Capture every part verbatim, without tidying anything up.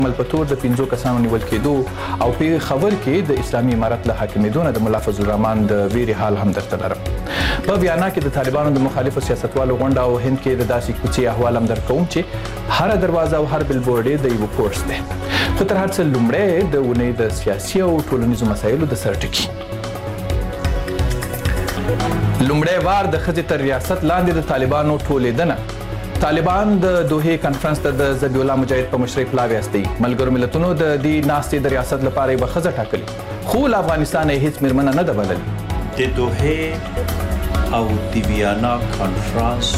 ملپتور د پنځو کسانو نیول کېدو او په خبر کې د اسلامي امارت له حاکمېدو نه د ملا فضل الرحمن د ویرې حال هم درته لرم. په ویانا کې د طالبانو د مخالفو سیاستوالو غونډه او هند کې د داسې کوڅې احوال هم درکوم چې هره دروازه او هر بلبورډ یې د یوه کورس دی. خو تر هر څه لومړی د اونۍ د سیاسي او ټولنیزو مسایلو د سر ټکي. لومړی وار د ښځې تر ریاست لاندې د طالبانو ټولېدنه. طالبان د دوحې کنفرنس ته د ذبیح الله مجاهد په مشرۍ پلاوی استوي. ملګرو ملتونو د دې ناستې د ریاست لپاره یوه ښځه ټاکلې، خو له افغانستانه یې هېڅ مېرمنه نه ده بللې. د دوحې او د ویانا کنفرانس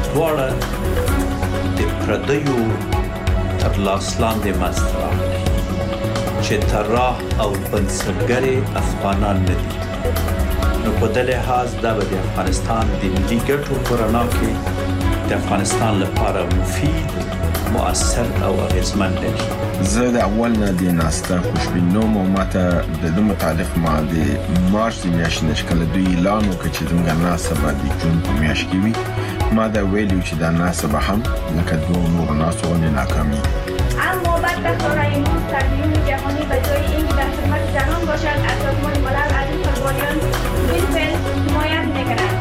دواړه د پردیو تر لاس لاندې منځته راغلي چې طراح او بنسټګرې افغانان نه دي. نو په دې لحاظ دا به د افغانستان د ملي ګټو په رڼا کې د افغانستان لپاره مفید، مؤثر او اغیزمن دی. زه د اول نه د ناسته خوشبین نوم او ماته د دې متعلق ما د مارچ د میاشتې نه چې کله دوی اعلان وکړ چې زموږ ناسته به د جون په میاشت کې وي، ما دا ویلي چې دا ناسته به هم لکه دوه نورو ناستو غوندې ناکامېږي. اما بعد قرار امروز تربیون جهانی به جای اینکه در خدمت زنان باشد از سازمان ملل از این قربانیان بالفعل حمایت می‌کند.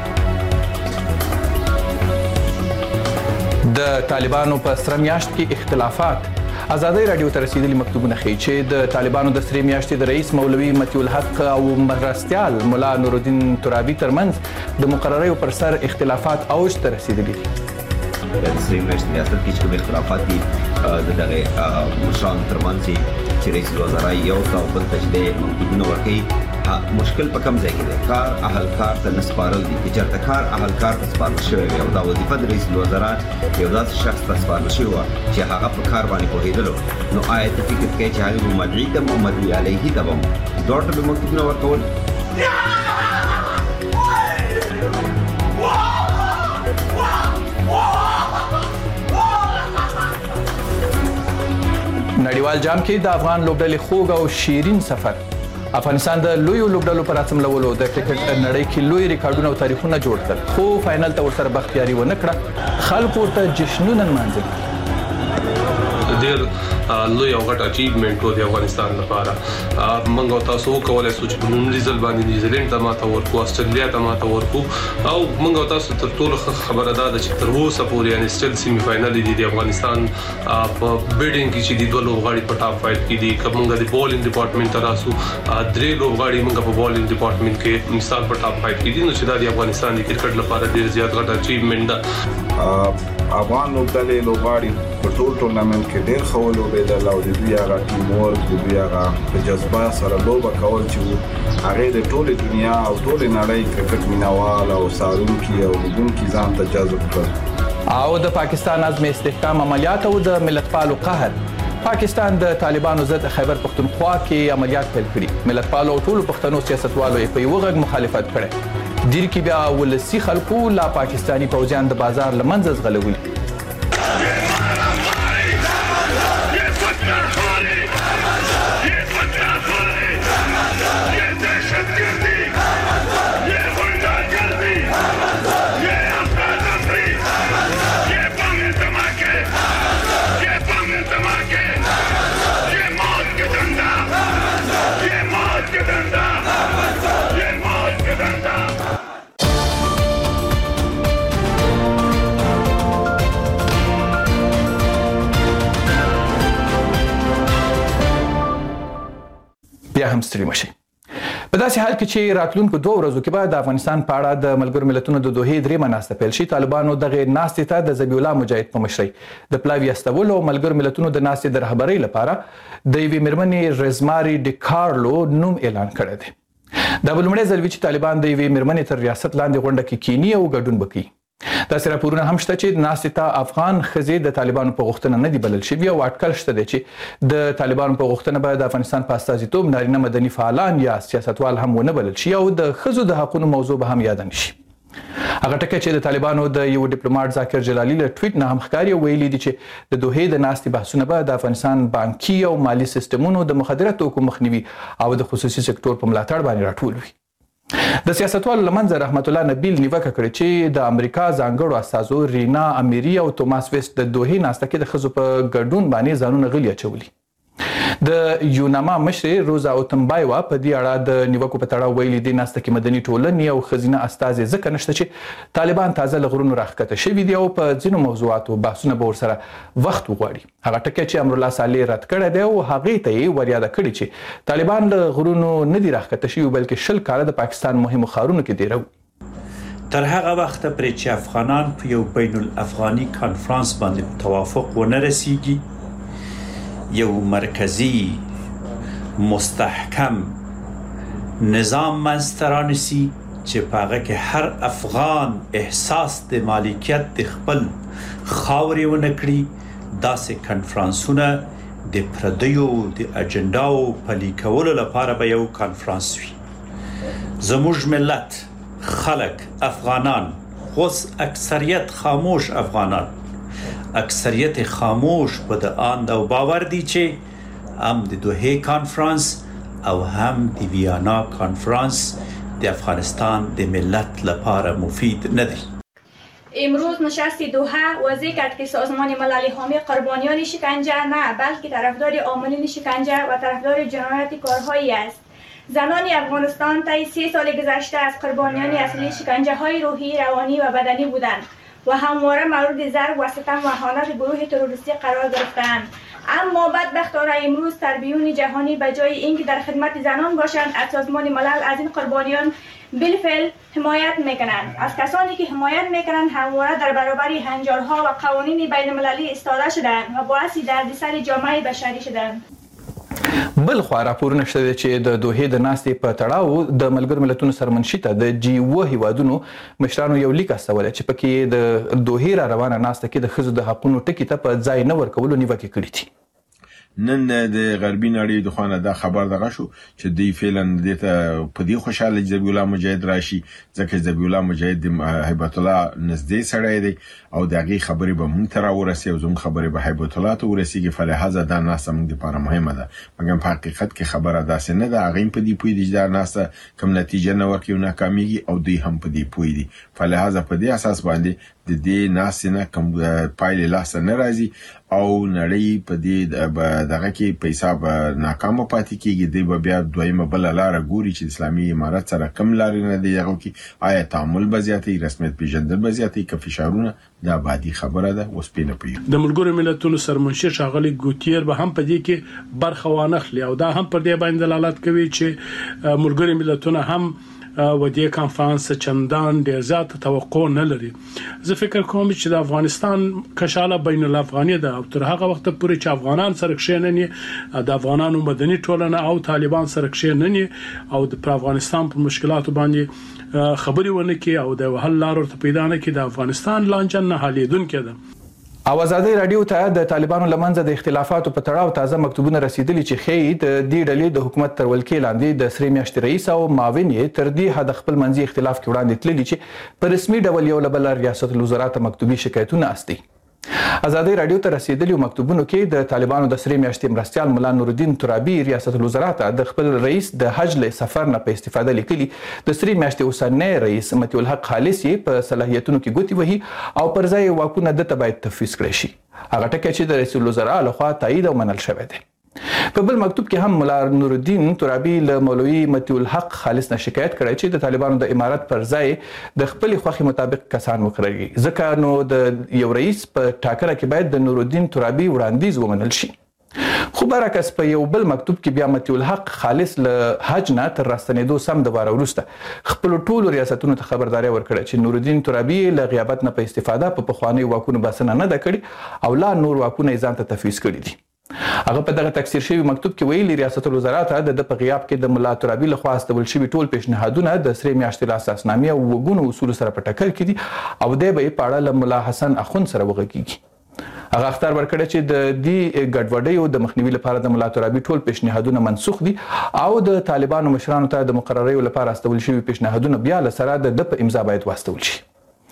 د طالبانو په سره میاشت کې اختلافات. ازادۍ راډیو ته رسیدلي مکتوبونه ښیي چې د طالبانو د سرې میاشتې د رئیس مولوي مطیع الحق او مرستیال ملا نورالدین ترابي ترمنځ د مقرریو پر سر اختلافات اوج ته رسیدلي دي. د سرې میاشتې ریاست کې چې کوم اختلافات دي د دغه مشرانو ترمنځ چې رئیس الوزرا یو ته بل ته چې مکتوبونه ورکوي، مشکل په کوم ځای کې دی؟ کار اهلکار ته نه سپارل دي. که چېرته کار اهلکار ته سپارل شوی وي او دا وظیفه د رئیس الوزرا یو داسې شخص ته سپارل شوې وه چې هغه په کار باندې پوهېدلو، نو آیا ته فکر کوې چې هغې به مدعي ته او مدعي علیه ته به دواړو ته به مکتوبونه ورکول؟ نړیوال جام کې د افغان لوبډلې خوږ او شیرین سفر. افغانستان د لویو لوبډلو پر راڅملولو د کرکټ نړۍ کې لوی ریکارډونه او تاریخونه جوړ کړل، خو فاینل ته ورسره بختیاري ونه کړه. خلکو ورته جشنونه نمانځل. ډېر لوی او غټ اچیومنټ و د افغانستان لپاره. موږ او تاسو وکولی شو چې په لومړي ځل باندې نیوزیلینډ ته ماته ورکړو، استرالیا ته ماته ورکړو، او موږ او تاسو تر ټولو ښه خبره دا ده چې تر اوسه پورې یعنې سټل سیمي فاینل دي د افغانستان په بیډینګ کې چې دي دوه لوبغاړي په ټاپ فایو کې دي. که موږ د بولینګ ډپارټمنټ ته راسو، درې لوبغاړي موږ په بولینګ ډپارټمنټ کې مثال په ټاپ فایو کې دي، نو چې دا د افغانستان د کرکټ لپاره ډېر زیات غټ اچیومنټ ده. افغان لوبډلې لوبغاړي په ټول ټورنمنټ کې ډېر ښه ولوبېدل او د دوی هغه ټیم ورک، د دوی هغه په جذبه سره لوبه کول چې هغې د ټولې دنیا او ټولې نړۍ کرکټ مینوال او څارونکي او لیدونکي ځان ته جذب کړل. او د پاکستان عزم استحکام عملیات او د ملتپالو قهر. پاکستان د طالبانو ضد خیبر پختونخوا کې عملیات پیل کړي. ملتپالو او ټولو پښتنو سیاستوالو یې په یوه غږ مخالفت کړی. دیر کې بیا ولسي خلکو لا پاکستاني پوځیان د بازار له منځه ځغلولي. بیا هم ستړي مشئ. په داسې حال کې چې راتلونکو دوه ورځو کې به د افغانستان په اړه د ملګرو ملتونو د دوحې دریمه ناسته پیل شي. طالبانو دغې ناستې ته د ذبیح الله مجاهد په مشرۍ د پلاوي استولو او ملګرو ملتونو د ناستې د رهبرۍ لپاره د یوې مېرمنې رزماري ډیکارلو نوم اعلان کړی دی. دا به لومړی ځل وي چې طالبان د یوې مېرمنې تر ریاست لاندې غونډه کې کینی او ګډون به کوي. داسې راپورونه هم شته چې ناستې ته افغان ښځې د طالبانو په غوښتنه نه دي بلل شوي او اټکل شته دی چې د طالبانو په غوښتنه به د افغانستان په استازیتوب نارینه مدني فعالان یا سیاستوال هم ونه بلل شي او د ښځو د حقونو موضوع به هم یاده نه شي. هغه ټکی چې د طالبانو د یو ډیپلوماټ ذاکر جلالي له ټویټ نه هم ښکاري او ویلي دي چې د دوحې د ناستې بحثونه به د افغانستان بانکي او مالي سیستمونو د مخدره توکو مخنیوي او د خصوصي سکتور په ملاتړ باندې راټول وي. د سیاستوالو لمنځه رحمت الله نبیل نیوکه کړې چې د امریکا ځانګړو استازو رینا امیری او توماس ویست د دوحې ناسته کې د ښځو په ګډون باندې ځانونه غلي اچولي. د یوناما مشر روزا اوتمبایوا په دې اړه د نیوکو په تړاو ویلي دي ناسته کې مدني ټولنې او ښځینه استازي ځکه نشته چې طالبان تازه له غرونو راښکته شوي دي او په ځینو موضوعاتو بحثونه به ورسره وخت وغواړي. هغه ټکی چې امرالله صالح رد کړی دی او هغې ته یې وریاده کړې چې طالبان له غرونو نه دي راښکته شوي بلکې شل کاله د پاکستان مهمو ښارونو کې دیره وو. تر هغه وخته پرې چې افغانان په یو بین الافغاني کانفرانس باندې توافق ونه رسیږي، یو مرکزی مستحکم نظام منځته رانیسي چې په هغه کې هر افغان احساس د مالکیت د خپل خاورې ونه کړي، داسې کنفرانسونه د پردیو د اجنډاو پلي کولو لپاره به یو کنفرانس وي. زموږ ملت خلک افغانان، اوس اکثریت خاموش افغانان، اکثریت خاموش په د آند او باور دي چې هم د دوحې کانفرانس او هم د ویانا کانفرانس د افغانستان د ملت لپاره مفید نه دی. امروز نشست دوحه واضح کرد که سازمان ملل حامی قربانیان شکنجه نه بلکه طرفدار عاملین شکنجه و طرفدار جنایت کارهایی است. زنان افغانستان طی سه سال گذشته از قربانیان اصلی شکنجه های روحی، روانی و بدنی بودند و همواره مورد ضرب و ستم و اهانت گروه تروریستی قرار گرفتند. اما بدبختانه امروز تربیون جهانی به جای اینکه در خدمت زنان باشند از سازمان ملل از این قربانیان بالفعل حمایت میکنند. از کسانی که حمایت میکنند همواره در برابر هنجارها و قوانین بین المللی ایستاده شدند و باعث دردسر جامعه بشری شدند. بل خو راپورونه شته چې د دوحې د ناستې په تړاو د ملګرو ملتونو سرمنشي ته د جی اوه هیوادونو مشرانو یو لیک استولی چې پکې د دوحې را روانه ناسته کې د ښځو د حقونو ټکي ته په ځای نه ورکولو نیوکې کړې دي. نن د غربي نړۍ د خوانه دا خبر دغه شو چې دوی فعلا د ته په دې خوشاله ذبیح الله مجاهد راشي ځکه ذبیح الله مجاهد د هیبت الله نږدې سړی دی او دغه خبرې به مونږ ته راورسي او زموږ خبرې به هیبت الله ته ورسیږي. فلهذا دا ناسه موږ لپاره مهمه ده، مګر په حقیقت کې خبره داسې نه ده. هغه په دې پوي دي چې دا ناسه کوم نتیجه نه ورکوي، ناکامېږي او دوی هم په دې پوي دي. فلهذا په دې اساس باندې د دې ناسې نه کوم پایلې لاسته نه راځي او نړۍ په دې دغه کې پیسې به ناکامه پاتې کیږي. دوی به بیا دویمه بل لاره ګوري چې اسلامي امارت سره کم لارې نه دی هغه کې آیا تعامل به زیاتې، رسمیت پیژندل به زیاتې، که فشارونه دا بعدي خبره ده. اوس په نه پوهیږم د ملګرو ملتونو سرمنشي ښاغلي ګوتیر به هم په دې کې برخه وانخلي او دا هم پر دې باندې دلالت کوي چې ملګرو ملتونو هم و دې کانفرنس چندان ډیر زیات توقع نه لري. زه فکر کوم چې د افغانستان کشاله بین الافغاني ده او تر هغه وخت پورې چې افغانان سره کښېنني، د افغانانو مدني ټولنه او طالبان سره کښېنني او د افغانستان په مشکلاتو باندې خبري ونه کوي او د حل لارو ته پیدا نه کوي، د افغانستان لانجه نه حلیدونکې ده. او ازادي رادیو ته د طالبانو لمنځه د اختلافاتو په تړاو تازه مکتوبونه رسیدلي چې ښیي د دې ډلې د حکومت تر ولکې لاندې د سرې میاشتې رئیس او معاون یې تر دې حده خپل منځي اختلاف کې وړاندې تللي چې په رسمي ډول یو له بله ریاست الوزرا ته مکتوبي شکایتونه استي. ازادي رادیو ته رسیدلي مکتوبونو کې د طالبانو د سرې میاشتې مرستیال ملا نورالدین ترابي ریاست الوزرا ته د خپل رئیس د حج له سفر نه په استفاده لیکلي د سرې میاشتې اوسنی رئیس متي الحق خالص یې په صلاحیتونو کې ګوتې وهي او پر ځای واکونه دته باید تفویض کړی شي. هغه ټکی چې د رئیس الوزرا لخوا تایید او منل شوی دی. په بل مکتوب کې هم ملا نورالدین ترابي له مولوي متي الحق خالص نه شکایت کړی چې د طالبانو د امارت پر ځای د خپل خوښي مطابق کسان وکړي، ځکه نو د یو رئیس په ټاکره کې باید د نورالدین ترابي وړاندیز ومنل شي. خو برعکس په یو بل مکتوب کې بیا متي الحق خالص له حج نه تر راستنېدو سم د واره وروسته خپل ټولو ریاستونو ته خبرداري ورکړه چې نورالدین ترابي له غیابت نه په استفاده په پخوانیو واکونو بسنه نه ده کړې او لا نور واکونه یې ځان ته تفویض کړي دي. هغه په دغه تکثیر شوی مکتوب کې ویلي ریاست الوزرا ته د په غیاب کې د ملا ترابي لخوا استول شوي ټول پیشنهادونه د سرې میاشتې له اساسنامې او وګونو اصولو سره په ټکر کې دي او دی به یې په اړه له ملا حسن اخوند سره وغږیږي. هغه اخطار ورکړی چې د دې ګډوډیو د مخنیوي لپاره د ملا ترابي ټول پیشنهادونه منسوخ دي او د طالبانو مشرانو ته د مقرریو لپاره استول شوي پیشنهادونه بیا له سره د په امضا باید واستول شي.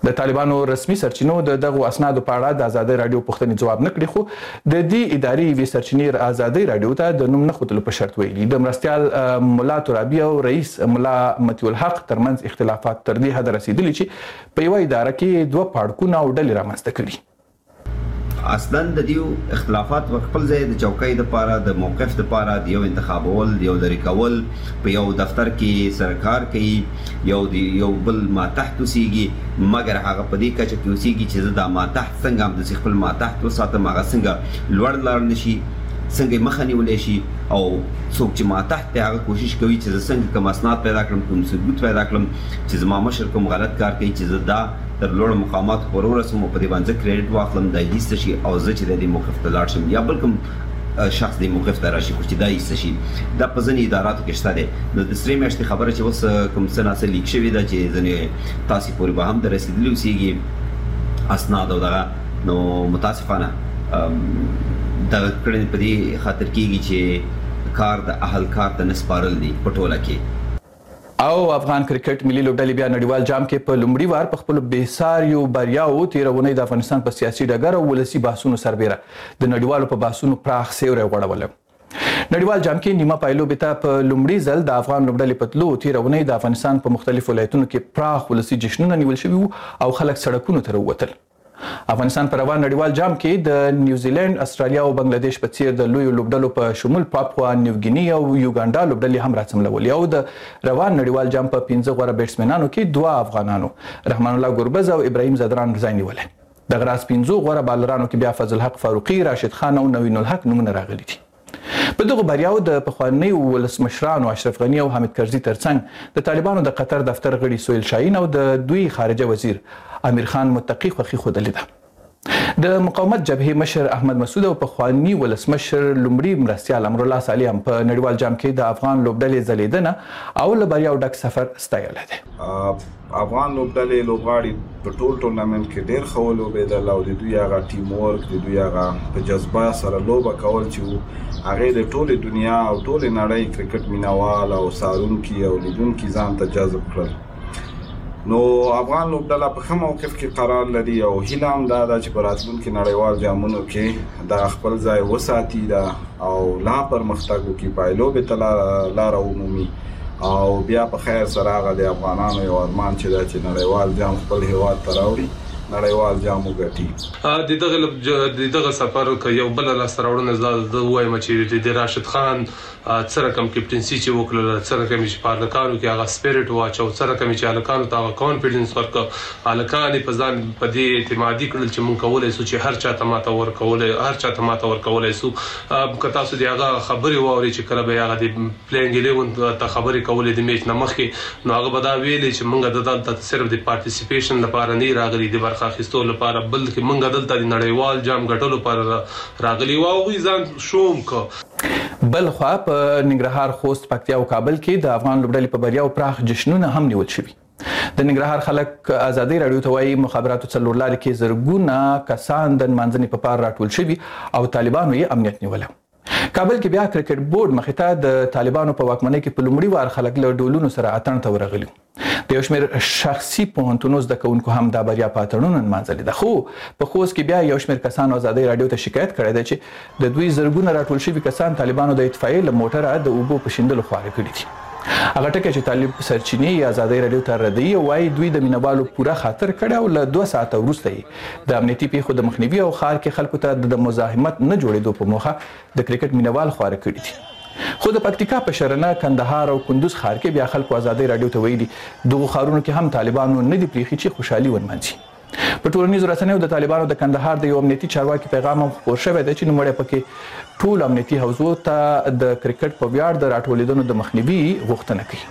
د طالبانو رسمي سرچینو د دغو اسنادو په اړه د ازادي رادیو پوښتنې جواب نه کړی، خو د دې ادارې یوې سرچینې ازادي رادیو ته د نوم نه ښودلو په شرط ویلي. د مرستیال ملا ترابي او رئیس ملا مطیع الحق ترمنځ اختلافات تر دې حده رسیدلي چې په یوه اداره کې دوه پاړکونه او ډلې رامنځته کړي. اصلا د دیو اختلافات په خپل ځای د چوکۍ د پاره د موقف د پاره د یو انتخابول د یو لري کول په یو دفتر کې سرکار کوي، یو دی یو بل ما تحت وسیږي، مګر هغه په دې کچه کې وسیږي چې دا ما تحت څنګه هم د خپل ما تحت وساتم، هغه څنګه لوړ لار نشي، څنګه مخه نیولې شي، او څوک چې ما تحت هغه کوشش کوي چې څنګه کوم اسناد پیدا کړم، کوم ثبوت پیدا کړم چې زما مشر کوم غلط کار کوي چې دا تر لوړ مقامات پورې ورسوم په دې باندې کریډټ واخلم، دا هیڅ شي او زه چې د دې موقف ته لاړ شم یا بل کوم شخص دې موقف ته راشي چې دا هیڅ شي. دا په ځینې اداراتو کې شته دی. نو د سرې میاشتې خبره چې اوس کوم څه ناسه لیک شوې ده چې ځینې تاسې پورې به هم د رسېدلي اوسېږي اسناد او دغه، نو متاسفانه دغه کړنې په دې خاطر کېږي چې کار د اهل کار ته نه سپارل دي په ټوله کې. او افغان کرکټ ملي لوبډلې بیا نړیوال جام کې په لومړي وار په خپلو بېساریو بریاو تېره اونۍ د افغانستان په سیاسي ډګر او ولسي بحثونو سربیره د نړیوالو په بحثونو پراخ سیوری غوړولی. نړیوال جام کې نیمه پایلوبې ته په لومړي ځل د افغان لوبډلې په تلو تېره اونۍ د افغانستان په مختلفو ولایتونو کې پراخ ولسي جشنونه نیول شوي وو او خلک سړکونو ته راووتل. افغانستان پر روان نړیوال جام کې د نیوزیلند، استرالیا او بنگلاديش په څیر د لویو لوبډلو په شمول پاپوا نیو ګینی او یوګانډا لوبډلې هم راڅملولې او د روان نړیوال جام په پنځه غوره بیټسمنانو کې دوه افغانانو رحمان الله ګربز او ابراهیم زدران ځای نیولی. د غراس پنځو غوره بالرانو کې بیا فضل حق فاروقي، راشد خان او نوین الحق نومونه راغلي دي. په دغه بریاو د پخوانیو ولسمشرانو اشرف غني او حامد کرزي ترڅنګ د طالبانو د قطر دفتر غړي سهیل شاهین او د دوی خارجه وزیر امیر خان متقي خوښي ښودلې ده. د مقاومت جبهې مشر احمد مسعود او پخوانی ولسمشر لومړي مرستیال امرالله صالح هم په نړیوال جام کې د افغان لوبډلې ځلیدنه او له بریاو ډک سفر ستایلی دی. افغان لوبډلې لوبغاړي په ټول ټورنمنټ کې ډېر ښه ولوبېدل او د دوی هغه ټیم ورک، د دوی هغه په جذبه سره لوبه کول چې هغې د ټولې دنیا او ټولې نړۍ کرکټ مینوال او څارونکي او لیدونکي ځان ته جذب کړل. نو افغان لوبډله په ښه موقف کې قرار لري او هیله هم دا ده چې په راتلونکي نړیوال جامونو کې دا خپل ځای وساتي دا او لا پرمختګ وکړي، پایلوبې ته لاره ومومي او بیا په خیر سره هغه د افغانانو یو ارمان چې دا چې نړیوال جام خپل هیواد ته راوړي، نړیوال جام وګټي. د دغه د دغه سفر کې یو بل لاسته راوړنه زه وایم چې د راشد خان څه رقم کیپټنسي چې وکړله، څه رقم چې په هلکانو کې هغه سپیرټ واچو، څه رقم چې هلکانو ته هغه کانفیډنس ورکړه، هلکان یې په ځان په دې اعتمادي کړل چې موږ کولی سو چې هر چا ته ماته ورکولی هر چا ته ماته ورکولی سو. که تاسو د هغه خبرې واورئ چې کله به یې هغه د پلینګ الیون ته خبرې کولې د میچ نه مخکې، نو هغه به دا ویلې چې موږ د دلته صرف د پارټیسیپیشن لپاره نه راغلي، د برخه اخیستو لپاره، بلکې موږ دلته د نړیوال جام ګټلو لپاره راغلي وو او هغوی ځان شوم کړ. بل خوا په ننګرهار، خوست، پکتیا او کابل کې د افغان لوبډلې په بریاو پراخ جشنونه هم نیول شوي. د ننګرهار خلک ازادي راډیو ته وایي مخابراتو څلور لارې کې زرګونه کسان د نمانځنې په پار راټول شوي او طالبانو یې امنیت نیولی. کابل کې بیا کرکټ بورډ مخې ته د طالبانو په واکمنۍ کې په لومړي وار خلک له ډولونو سره اتڼ ته ورغلي. د یو شمېر شخصي پوهنتونو زده کوونکو هم دا بریا په اتڼونو نمانځلې ده. خو په خوست کې بیا یو شمېر کسانو ازادۍ راډیو ته شکایت کړی دی چې د دوی زرګونه راټول شوي کسان طالبانو د اطفائیې له موټره د اوبو په شیندلو خواره کړي دي. هغه ټکی چې طالب سرچینې یې ازادۍ راډیو ته ردوي او وایي دوی د مینوالو پوره خاطر کړی او له دوه ساعته وروسته یې د امنیتي پیښو د مخنیوي او ښار کې خلکو ته د مزاحمت نه جوړېدو په موخه د کرکټ مینوال خواره کړي دي. خو د پکتیکا په شرنه، کندهار او کندوز ښار کې بیا خلکو ازادۍ راډیو ته ویلي دغو ښارونو کې هم طالبانو نه دي پرېښي چې خوشحالي ونمانځي. په ټولنیزو رسنیو د طالبانو د کندهار د یو امنیتي چارواکي پیغام هم خپور شوی دی چې نوموړی پکې ټول امنیتي حوزو ته د کرکټ په ویاړ د راټولېدنو د مخنیوي غوښتنه کوي.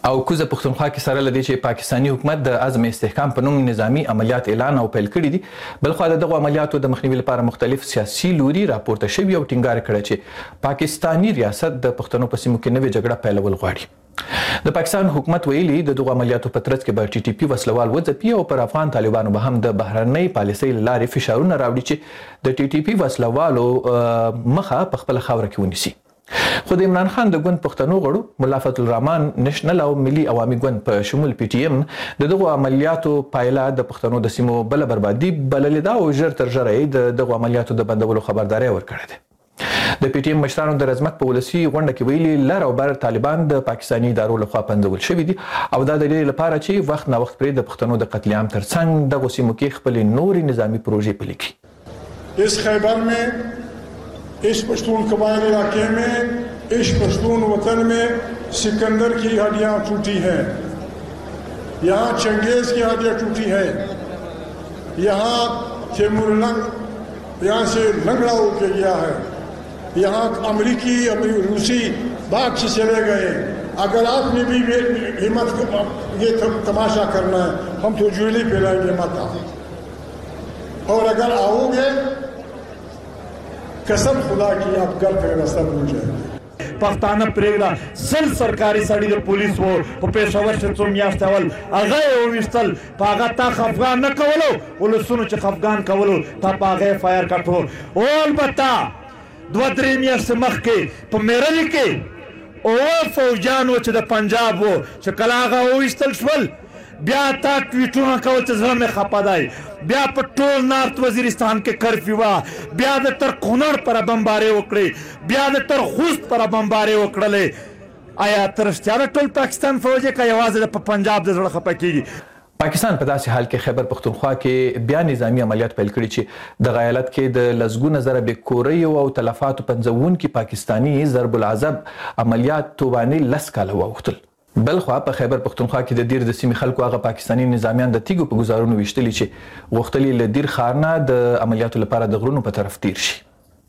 او کوزه پښتونخوا کې سره لدی چې پاکستانی حکومت د عزم استحکام په نوم نظامی عملیات اعلان او پیل کړي دي بل خو دغه عملیاتو د مخنیوي لپاره مختلف سیاسي لوري راپورته شوي او ټینګار کړی چې پاکستانی ریاست د پښتنو په سیمو کې نوې جګړه پیلول غواړي د پاکستان حکومت ویلي د دغه عملیاتو په ترڅ کې به ټي ټي پی وسلوال وځپي او پر افغان طالبانو به هم د بهرنۍ پالیسۍ لارې فشارونه راوړي چې د ټي ټي پی وسلوالو مخه په خپل خاوره کې ونیسي خو د عمران خان د ګوند پښتنو غړو ملا فضل الرحمن نېشنل او ملي عوامي ګوند په شمول پی ټي ایم د دغه عملیاتو پایله د پښتنو د سیمو بل بربادي بللې ده او ژر تر ژره د دغه عملیاتو د بندولو خبرداري ورکړه ده د پی ټي ایم مشرانو د رزمک په ولسی غونډه کې ویلي لر او بر طالبان د پاکستاني ادارو لخوا پنځول شوي دي او دا د دې لپاره چې وخت نه وخت پرې د پښتنو د قتل عام ترڅنګ دغه سیمو کې خپل نوري نظامی پروژې پلي کړي اس خیبر में इस पश्तून कबाइल इलाके में इस पश्तून वतन में सिकंदर की हड्डियाँ टूटी हैं, यहाँ चंगेज़ की हड्डियाँ टूटी हैं, यहाँ तैमूरलंग यहाँ से लंगड़ा होकर गया है, यहाँ अमरीकी रूसी बाग से चले गए। अगर आपने भी हिम्मत ये तमाशा करना है हम तो ज्वेली फैलाएंगे मत आओ और अगर आओगे कसम खुदा की आप घर पे रास्ता भूल जाएंगे। पख्ताना प्रेगला सल सरकारी सड़ी दे पुलिस वो वो पेशवर से तुम यास्तावल अगए वो मिस्तल पागा ता अफगान न कवलो वो सुनो च अफगान कवलो ता पागे फायर कटो ओ अलबत्ता द्वद्री मिया से मख के प मेरल के ओ फौजान वो च द पंजाब वो च कलागा वो इस्तल शवल بیا تا ټویټونه کول چې زړه مې خپه دی بیا په ټول نارت وزیرستان کې کرفیو وه بیا د تر کونړ پر بمبارې وکړې بیا د تر خوست پر بمبارې وکړلې آیا تر رښتیا د ټول پاکستان فوج که یوازې د پنجاب د زړه خپه کېږي پاکستان په داسې حال کې خیبر پښتونخوا کې بیا نظامی عملیات پیل کړي چې د غیالت کې د لسګونه زره بېکوریو او تلفاتو پنځوونکي پاکستاني ضرب العذب عملیات توبانې لس کاله واوښتل بلخوا په خیبر پښتونخوا کې د دیر د سیمې خلکو هغه پاکستاني نظامیان د تیګو په گزارونو ویشتلي چې غوښتلي له دیر ښار نه د عملیاتو لپاره د غرونو په طرف تیر شي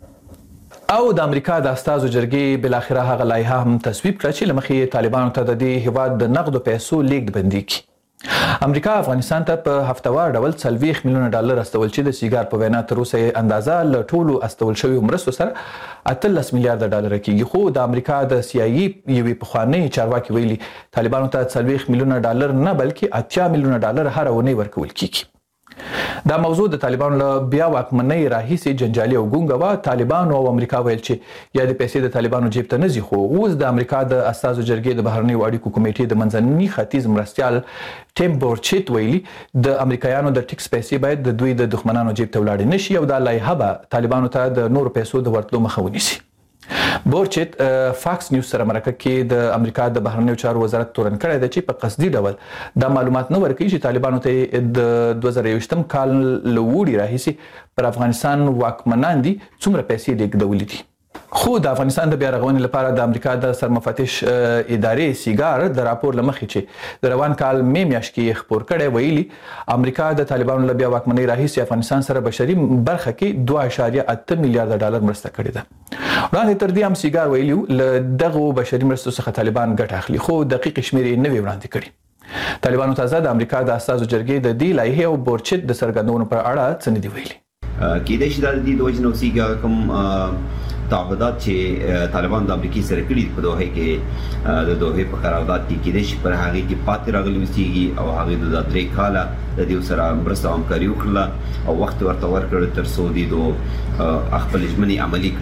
او د امریکا د استازو جرګې بالاخره هغه لایحه هم تصویب کړه چې له مخې طالبانو ته د دې هیواد د نقدو پیسو لیږد بندي کړي امریکا افغانستان ته په هفتوار ډول څلوېښت میلیونه ډالر استول چې د سیګار په وینا تر اوسه اندازه له ټولو استول شویو مرستو سره اتلس میلیارډ ډالر کېږي خو د امریکا د سی آی ای یوې پخوانۍ چارواکي ویلي طالبانو ته څلوېښت میلیونه ډالر نه بلکې اتیا میلیونه ډالر هره اونۍ ورکول کېږي دا موضوع د طالبانو له بیا واکمنۍ راهیسې جنجالي او ګونګه وه طالبانو او امریکا ویل چې یا د پیسې د طالبانو جیب ته نه ځي خو اوس د امریکا د استازو جرګې د بهرنیو اړیکو کمیټې د منځني ختیځ مرستیال ټیم بورچیت ویلي د امریکایانو د ټیکس پیسې باید د دوی د دښمنانو جیب ته ولاړې نشي او دا لایحه به طالبانو ته د نورو پیسو د ورتلو مخه ونیسي بورچیت فاکس نیوز سره مرکه کې د امریکا د بهرنیو چارو وزارت تورن کړی دی چې په قصدي ډول دا معلومات نه ورکوي چې طالبانو ته د دوه زره یوویشتم کال له وړي راهیسې پر افغانستان واکمنان دي څومره پیسې لیږدولې دي خو د افغانستان د بیا رغونې لپاره د امریکا د سرمفتش ادارې سیګار د راپور له مخې چې د روان کال مې میاشت کې خپور کړی ویلي امریکا د طالبانو له بیا واکمنۍ راهیسې افغانستان سره بشري برخه کې دوه اعشاریه اته میلیارډ ډالر مرسته کړې ده وړاندې تر دې هم سیګار ویلي له دغو بشري مرستو څخه طالبان ګټه اخلي خو دقیق شمېرې یې نه وي وړاندې کړي طالبانو تازه د امریکا د استازو جرګې د دې لایحې او بورچیت د څرګندونو پر اړه څه نه دي ویلي کېدای شي دا د دې د وجې نه اوسېږي کوم تعهدات چې طالبان د امریکای سره کړي په دوحه کې د دوحه په قرارداد کې کېدای شي پر هغه کې پاتې راغلي اوسېږي او هغه د درې کاله د دې سره مرسته او همکاري وکړله او وخت ورته ورکړ تر څو دې د خپل ژمنې عملي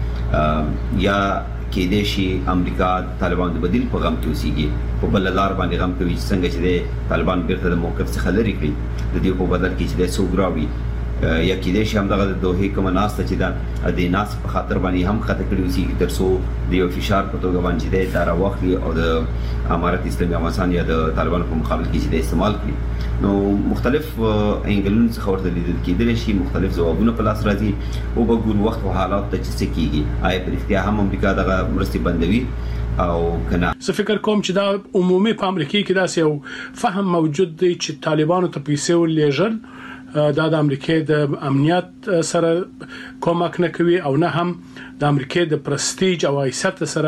کړي یا کېدای شي امریکا طالبان د بدیل په غم کې اوسېږي په بل لار باندې غم کوي څنګه چې طالبان بیرته د موقف څخه لرې کړي د دې په بدل کې چې د سوګراوي یا کېدای شي همدغه د دوحې کومه ناسته چې ده د ناستې په خاطر باندې هم ښکته کړي اوسېږي تر څو د یو فشار په توګه باندې چې دی دا راواخلي او د امارت اسلامي افغانستان یا د طالبانو په مقابل کې چې دی استعمال کړي نو مختلف انګلونو څخه ورته لیدل کېدلی شي مختلف ځوابونه په لاس راځي او به ګورو وخت او حالات ته چې څه کېږي آیا په رښتیا هم امریکا دغه مرستې بندوي او کنه زه فکر کوم چې دا عمومي په امریکا کې داسې یو فهم موجود دی چې طالبانو ته پیسې ولېږل دا د امریکا د امنیت سره کومک نه کوي او نه هم د امریکا د پرستیج او حیثیت سره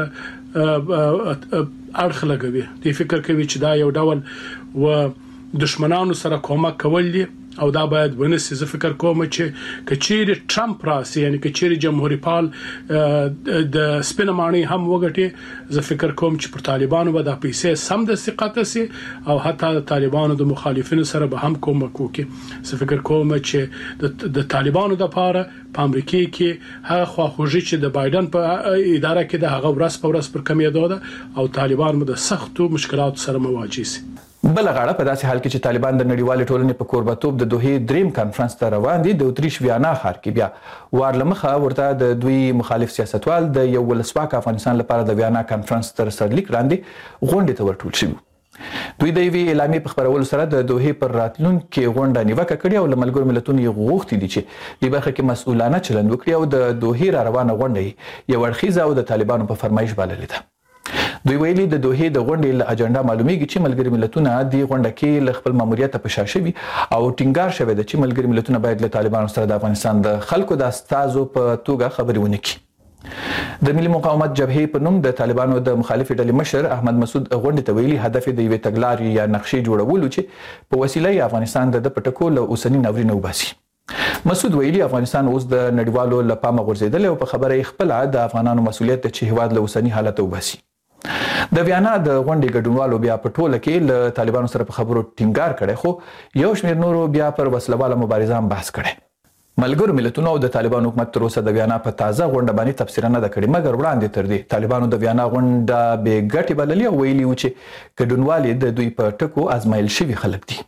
اړخ لګوي دوی فکر کوي چې دا یو ډول و دشمنانو سره کومک کول دي او دا باید ونسي زه فکر کوم چې کچيري ټرمپ راسي یعنی کچيري جمهوریت پال د سپینمانی هم وګټي زه فکر کوم چې پر طالبانو به د پیسې سم د ثقت سي او حتی د طالبانو د مخالفینو سره به هم کومک وکړي زه فکر کوم چې د طالبانو د پاره په امریکا کې هغه خواخوږي چې د بایدن په اداره کې د هغه ورس په ورس پر کمیدو ده او طالبان مو د سختو مشکلاتو سره مواجه سي بل غاړه په داسې حال کې چې طالبان د نړیوال ټولنې په کوربتوب د دوه دریم کانفرنس ته روان دي د اتریش ویانا ښار کې بیا وارلمخه ورته د دوی مخالف سیاستوال د یو ولسواک افغانستان لپاره د ویانا کانفرنس تر سرلیک لاندې غونډې ته ورټول شوي دوی د یوې اعلامیې په خبرولو سره د دوه پر راتلونکي غونډه نیوکه کړې او له ملګرو ملتونو یې غوښتي دي چې د برخه کې مسؤلانه چلند وکړي او د دوه را روانه غونډه یو اړخیزه او د طالبانو په فرمایش بللې ده دوی ویلي د دوه د غونډې له اجنډا معلومیږي چې ملګري ملتونه د غونډه کې له خپل ماموریت په شاشوي او ټینګار شوی دی چې ملګري ملتونه باید له طالبانو سره د افغانستان د خلکو د استازو په توګه خبرې ونه کړي د ملي مقاومت جبهې په نوم د طالبانو د مخالفت ډلې مشر احمد مسعود غونډې ته ویلي هدف د یوې تګلارې یا نقشې جوړولو چې په وسیله افغانستان د پټکو له اوسنی ناورین وباسي مسعود ویلي افغانستان اوس د نړیوالو لپاره غورځیدل او په خبره خپل د افغانانو مسولیت چې هواد له اوسنی حالت وباسي د ویانا د غونډې ګډونوالو بیا په ټوله کې له طالبانو سره په خبرو ټینګار کړي خو یو شمېر نورو بیا پر وسلواله مبارزه هم بحث کړي ملګرو ملتونو او د طالبانو حکومت تر اوسه د ویانا په تازه غونډه باندې تفسیر نه کړي مګر وړاندې تر دې طالبانو د ویانا غونډه به ګټي بللې او ویلي و چې ګډونوالي د دوی په ټکو ازمایل شوي خلک دي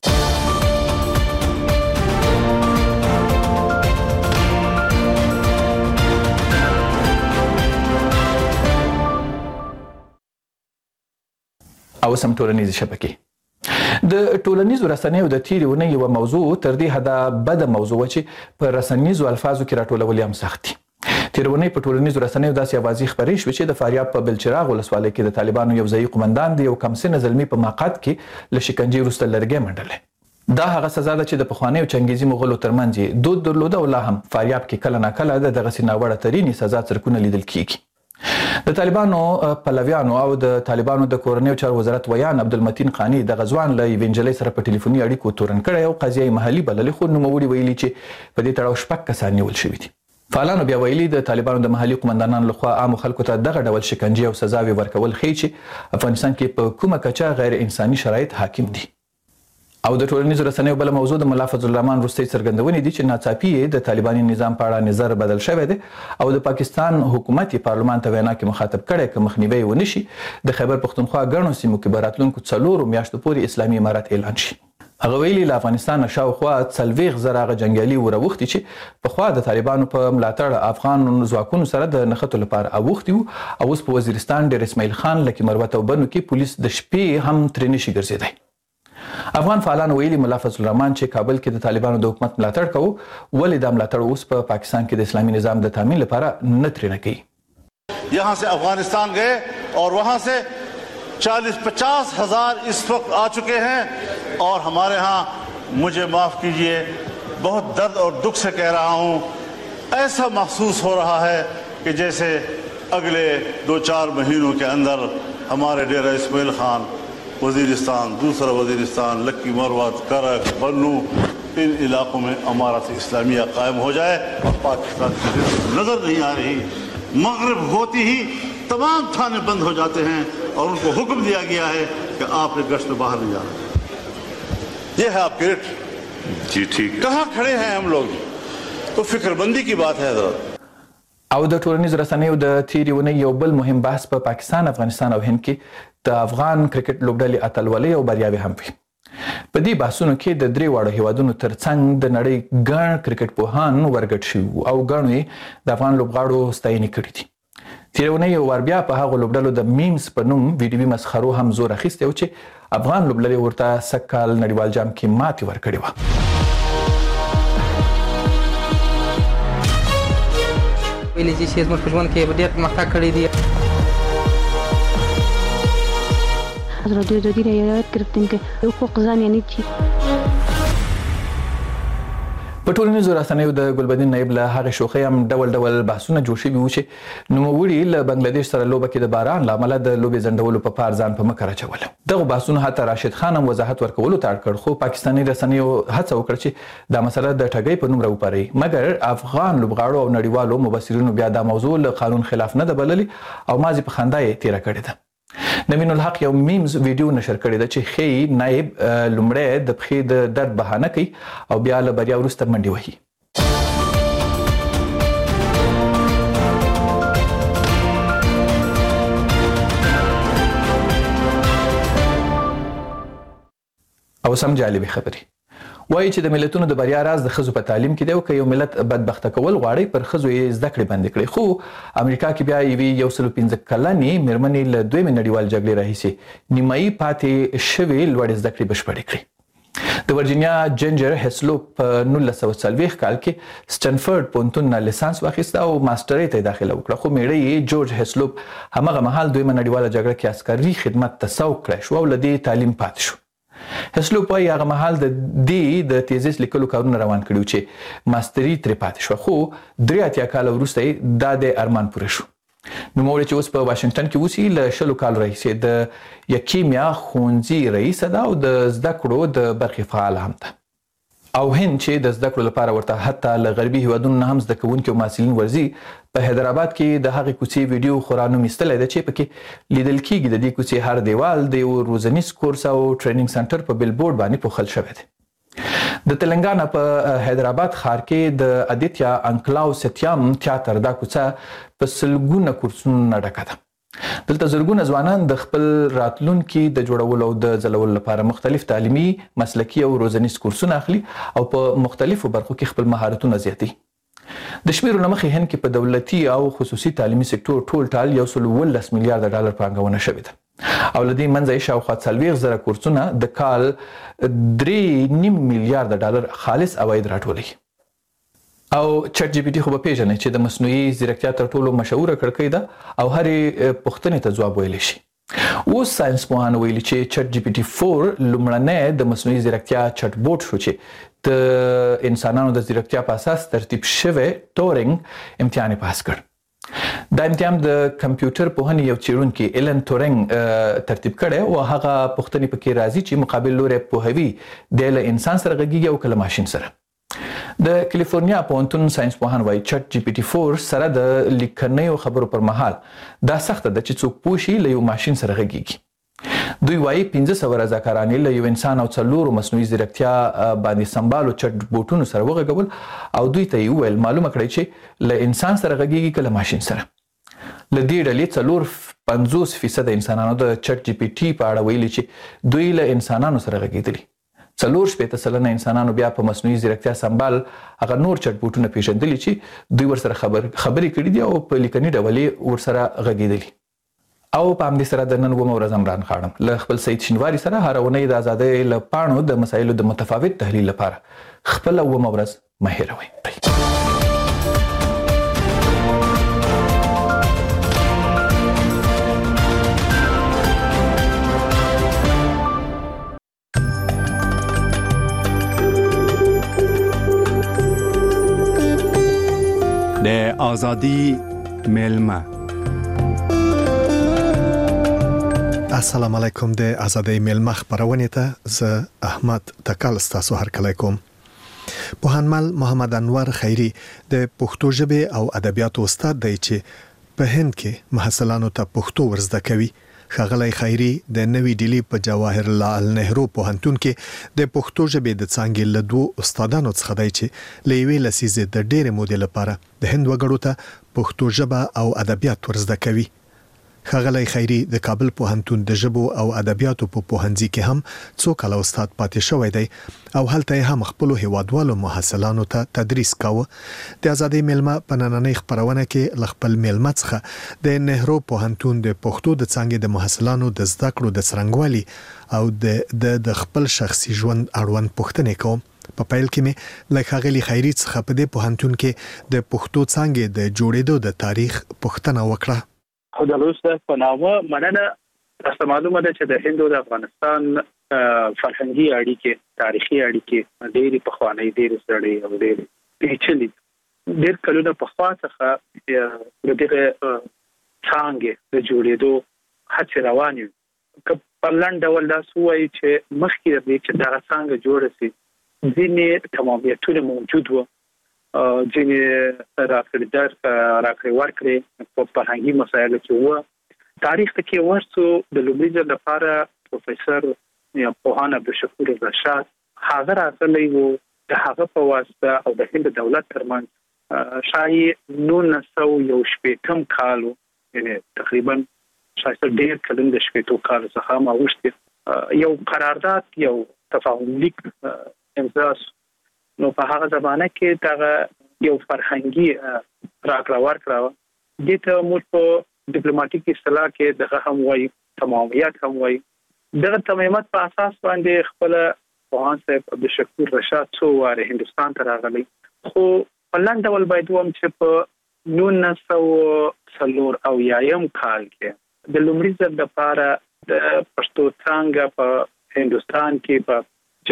او سم ټولنیز شبکې د ټولنیزو رسنیو د تیری ونې یو موضوع تر دې حده بد موضوع چې په رسنیزو الفاظو کې راټولول هم سخت دي تیرونی په ټولنیزو رسنیو داسې اوازې خبرې شوې چې د فاریاب په بلچراغ ولسوالۍ کې د طالبانو یو ځایي قومندان د یو کمسنه زلمي په ماقات کې له شکنجې وروسته لرګی منډلې دا هغه سزا ده چې د پخوانیو چنګیزي مغولو ترمنځ دود درلوده او لا هم فاریاب کې کله نه کله د دغسې ناوړه ترینې سزا څرکونه لیدل کیږي د طالبانو پلویانو او د طالبانو د کورنیو چارو وزارت ویان عبدالمتین قانی د غزوان له وینجلې سره په ټلیفوني اړیکو تورن کړی او قضیه محلي بللې خو نوموړي ویلي چې په دې تړاو شپږ کسان نیول شوي دي فعالانو بیا ویلي د طالبانو د محلي قومندانانو لخوا عامو خلکو ته دغه ډول شکنجې او سزاوي ورکول ښیي چې افغانستان کې په کومه کچه غیر انساني شرایط حاکم دي او د ټولنیزو رسنیو بل موضوع د ملا فضل الرحمن وروستۍ څرګندونې دي چې ناڅاپي د طالباني نظام په اړه نظر بدل شوی دی او د پاکستان حکومت پارلمان ته وینا کې مخاطب کړي چې مخنیوي ونشي د خیبر پختونخوا ګڼو سیمو کې به راتلونکو څلورو میاشتو پورې اسلامي امارت اعلان شي هغه ویلي له افغانستان شاوخوا څلوېښت زره هغه جنګیالي وروختي چې پخوا د طالبانو په ملاتړ افغان ځواکونو سره د نښتو لپاره اوښتي وو او اوس په وزیرستان ډیر اسماعیل خان لکه مروت او بنو کې پولیس د شپې هم ترې نشي ګرځېدی افغان فعالان ویلي ملا فضل الرحمن چې کابل کې د طالبانو د حکومت ملاتړ کوي ولې دا ملاتړ اوس په پاکستان کې د اسلامي نظام د تامین لپاره نه ترې نه کوي यहाँ से अफगानिस्तान गए और वहाँ से चालीस पचास हजार इस वक्त आ चुके हैं और हमारे यहाँ मुझे माफ़ कीजिए बहुत दर्द और दुख से कह रहा हूँ ऐसा महसूस हो रहा है कि जैसे अगले दो चार महीनों के अंदर हमारे डेरा इस्माइल खान वजीरिस्तान दूसरा वजीरिस्तान लक्की मरवत करक बन्नू इन इलाकों में अमारत इस्लामिया कायम हो जाए और पाकिस्तान की नज़र नहीं आ रही मगरिब होती ही तमाम थाने बंद हो जाते हैं और उनको हुक्म दिया गया है कि आपने गश्त में बाहर नहीं जाना ये है आपके रेट जी ठीक कहाँ खड़े हैं हम लोग तो फिक्रमंदी की बात है हजरत او د ټولنیزو رسنیو د تیرې ونې یو بل مهم بحث په پا پاکستان افغانستان او هند کې د افغان کرکټ لوبډلې اتلولۍ او بریاوې هم وي په دې بحثونو کې د درې واړو هیوادونو ترڅنګ د نړۍ ګڼ کرکټ پوهان ورګډ شوي او ګڼو یې د افغان لوبغاړو ستاینې کړې دي تیرې ونې یو وار بیا په هغو لوبډلو د میمز په نوم ویډیوي مسخرو هم زور اخیستی و چې افغان لوبډلې ورته سږ کال نړیوال جام کې ماتې ورکړې وه ویلي چې زموږ په ژوند کې ډېر پرمختګ کړی دی از رادیو آزادی را یاد گرفتیم که حقوق زن یعنی چی په ټولنیزو رسنیو د ګلبدین نایب له هغه شوخي هم ډول ډول بحثونه جوړ شوي وو چې نوموړي له بنگلاديش سره لوبه کې د باران لامل د لوبې ځنډولو په پار ځان په مکر اچول. دغه بحثونه حتی راشد خان هم وضاحت ورکولو ته اړ کړ، خو پاکستاني رسنیو هڅه وکړه چې دا مسله د ټګۍ په نوم راوپاري، مګر افغان لوبغاړو او نړیوالو مبصرینو بیا دا موضوع له قانون خلاف نه ده بللي او مازی په خندا یې تیره کړې ده. نوین الحق یو میمز ویډیو نشر کړی ده چې خې نایب لومړی د پښې د درد بهانه کوي او بیا له بریا وروسته منډې وهي. او سم جالبه خبري وایي چې د ملتونو د بریا راز د ښځو په تعلیم کې دی او که یو ملت بدبخته کول غواړي پر ښځو یې زده کړې بندې کړي. خو امریکا کې بیا یوې یو سلو پنځه کلنې مېرمنې له دویمې نړیوالې جګړې راهیسې نیمایي پاتې شوې لوړې زده کړې بشپړې کړې. د ورجینیا جنجر هیسلوپ په نولس سوه څلوېښت کال کې سټنفورډ پوهنتون نه لیسانس واخیسته او ماسټرۍ ته یې داخله وکړه، خو میړه یې جورج هیسلوپ همغه مهال دویمه نړیواله جګړه کې عسکري خدمت ته سوق کړی شو او له دې تعلیم پاتې شو. هیسلوپ وایي هغه مهال د دې د تیزیس لیکلو کارونه روان کړي چې ماستري ترې پاتې شوه، خو درې اتیا کاله وروسته یې دا د ارمان پوره شو. نوموړې چې اوس په واشنګټن کې اوسي له شلو کالو راهیسې د یکیمیا ښوونځي رئیسه ده او د زده کړو د برخې فعاله هم ده. او هند چې د زده کړو لپاره ورته حتی له غربي هیوادونو نه هم زده کوونکي او محصلین ورځي، په حیدرآباد کې د هغې کوڅې ویډیو خورا نوم ایستلی ده چې پکې لیدل کېږي د دې کوڅې هر دیوال د یو روزنیز کورس او ټریننګ سنټر په بیلبورډ باندې پوښل شوی دی. د تلنګانا په حیدرآباد ښار کې د ادیتیا انکلاو ستیام تیاتر دا کوڅه په سلګونه کورسونو نه ډکه ده. دلته زرګونه ځوانان د خپل راتلونکي د جوړولو او د ځلولو لپاره مختلف تعلیمي، مسلکي او روزنیز کورسونه اخلي او په مختلفو برخو کې خپل مهارتونه زیاتوي. د شمیرو له مخې هند کې په دولتي او خصوصي تعلیمي سکتور ټول ټال یو سل اوولس میلیارډ ډالر پانګونه شوې ده او له دې منځه یې شاوخوا څلوېښت زره کورسونه د کال درې نیم میلیارډ ډالر خالص عواید راټولوي. او چټ جی پی ټي خو به پیژنئ چې د مصنوعي ځیرکتیا تر ټولو مشهوره کړکۍ ده او هرې پوښتنې ته ځواب ویلی شي. اوس ساینس پوهانو ویلي چې چټ جی پی ټي فور لومړنی د مصنوعي ځیرکتیا چټ بوټ شو چې د انسانانو د ځیرکتیا په اساس ترتیب شوی ټورینګ امتحان یې پاس کړ. دا امتحان د کمپیوټر پوهنې یو څېړونکي ایلن تورینګ ترتیب کړی او هغه پوښتنې پکې راځي چې مقابل لوری پوهوي دی له انسان سره غږیږي او که له ماشین سره. د کالیفورنیا پوهنتون ساینس پوهان وایي چټ جی پی ټي فور سره د لیکنیو خبرو پر مهال دا سخته ده چې څوک پوه شي له یو ماشین سره غږیږي. دوی وایي پنځه سوه رضاکاران یې له یو انسان او څلورو مصنوعي ځیرکتیا باندې سمبالو چټ بوټونو سره وغږول او دوی ته یې وویل معلومه کړئ چې له انسان سره غږیږي که له ماشین سره. له دې ډلې څلور پنځوس فیصده انسانانو د چټ جی پی ټي په اړه ویلي چې دوی له انسانانو سره غږېدلي. څلور شپېته سلنه انسانانو بیا په مصنوعي ځیرکتیا سمبال هغه نور چټ بوټونه پیژندلي چې دوی ورسره خبر خبرې کړي دي او په لیکني ډول یې ورسره غږېدلي. او په همدې سره د نن اوومه ورځ عمران خاړم له خپل سید شینواري سره هره اونۍ د ازادۍ له پاڼو د مسایلو د متفاوت تحلیل لپاره خپله اوومه ورځ مه هېروئ. د ازادي میلمه. السلام علیکم. د ازادي میلمه خبرونه ته زه احمد تکل ستاسو هرکلی کوم. پوهنمل محمد انور خیری د پښتو ژبې او ادبیاتو استاد دی چې په هند کې محصلانو ته پښتو ورزده کوي. ښاغلی خیری د نوې ډیلی په جواهر لال نهرو پوهنتون کې د پښتو ژبې د څانګې له دوو استادانو څخه دی چې له یوې لسیزې د ډېرې مودې لپاره د هند وګړو ته پښتو ژبه او ادبیات ورزده کوي. ښاغلی خیری د کابل پوهنتون د ژبو او ادبیاتو په پوهنځي کې هم څو کاله استاد پاتې شوی دی او هلته یې هم خپلو هیوادوالو محصلانو ته تدریس کاوه. د ازادۍ میلمه په نننۍ خپرونه کې له خپل میلمه څخه د نهرو پوهنتون د پښتو د څانګې د محصلانو د زده کړو د څرنګوالي او د د خپل شخصي ژوند اړوند پوښتنې کوم. په پیل کې مې له ښاغلي خیري څخه په دې پوهنتون کې د پښتو څانګې د جوړېدو د تاریخ پوښتنه وکړه. خدا روسته په نامه مننه. تاسو معلومه ده چې د هند او د افغانستان فرهنګي اړیکې تاریخي اړیکې ډېری پخوانی ډېری سړې او ډېری پیچلې ډېر کلونه په خوا څخه د دغه څنګه د جوړېدو هڅې روانې که په لاندې ډول دا سوی چې مخکې د دې چې دا څنګه جوړ شي ځینې تمامیتونه موجود وو ځینې راکړدار راکړې ورکړې په فرهنګي مسایلو کې وو تاریخ ته کې ورسو د لومړي ځل لپاره پروفیسور یا پوهان عبدالشکور رشاد هغه راغلی وو د هغه په واسطه او د هند دولت ترمنځ شاید نولس سوه یو شپېتم کال یعنی تقریبا شاید ډېر کلن د شپېتو کال څخه ما وشته یو قرارداد یو تفاهم لیک امضا نو په هغه زمانه کې دا یو فرهنګي راکړه ورکړه د ته موږ په ډیپلوماټیک اصطلاح کې دغه هم وایي تمامیت هم وایي دغه تمامیت په اساس باندې خپل پوهان صاحب عبدالشکور رشاد څو واره هندستان ته راغلی خو په لاندې ډول باید وم چې په نولس سوه څلور او یایم کال کې د لومړي ځل لپاره د پښتو څانګه په هندستان کې په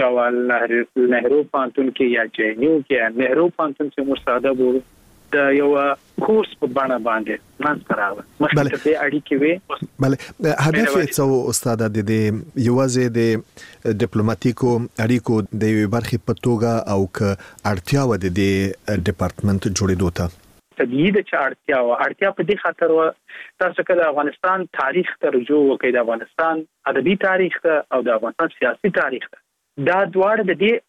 جواهرلال نهرو پوهنتون کې یا جے این یو کې نهرو پوهنتون چې مرساده بو د یو کورس په بڼه باندې منځ راغله مخکې د اړیکې وي بله هدف څه استاد د دې یوازې د ډیپلوماټیکو اړیکو د یوې برخې په توګه او ک اړتیا و د دې ډپارټمنټ جوړېدو ته طبيعي د اړتیا و اړتیا په دې خاطر و تاسو کله افغانستان تاریخ ته رجوع وکړئ د افغانستان ادبي تاریخ او د افغانستان سیاسي تاریخ دا دواړه د دې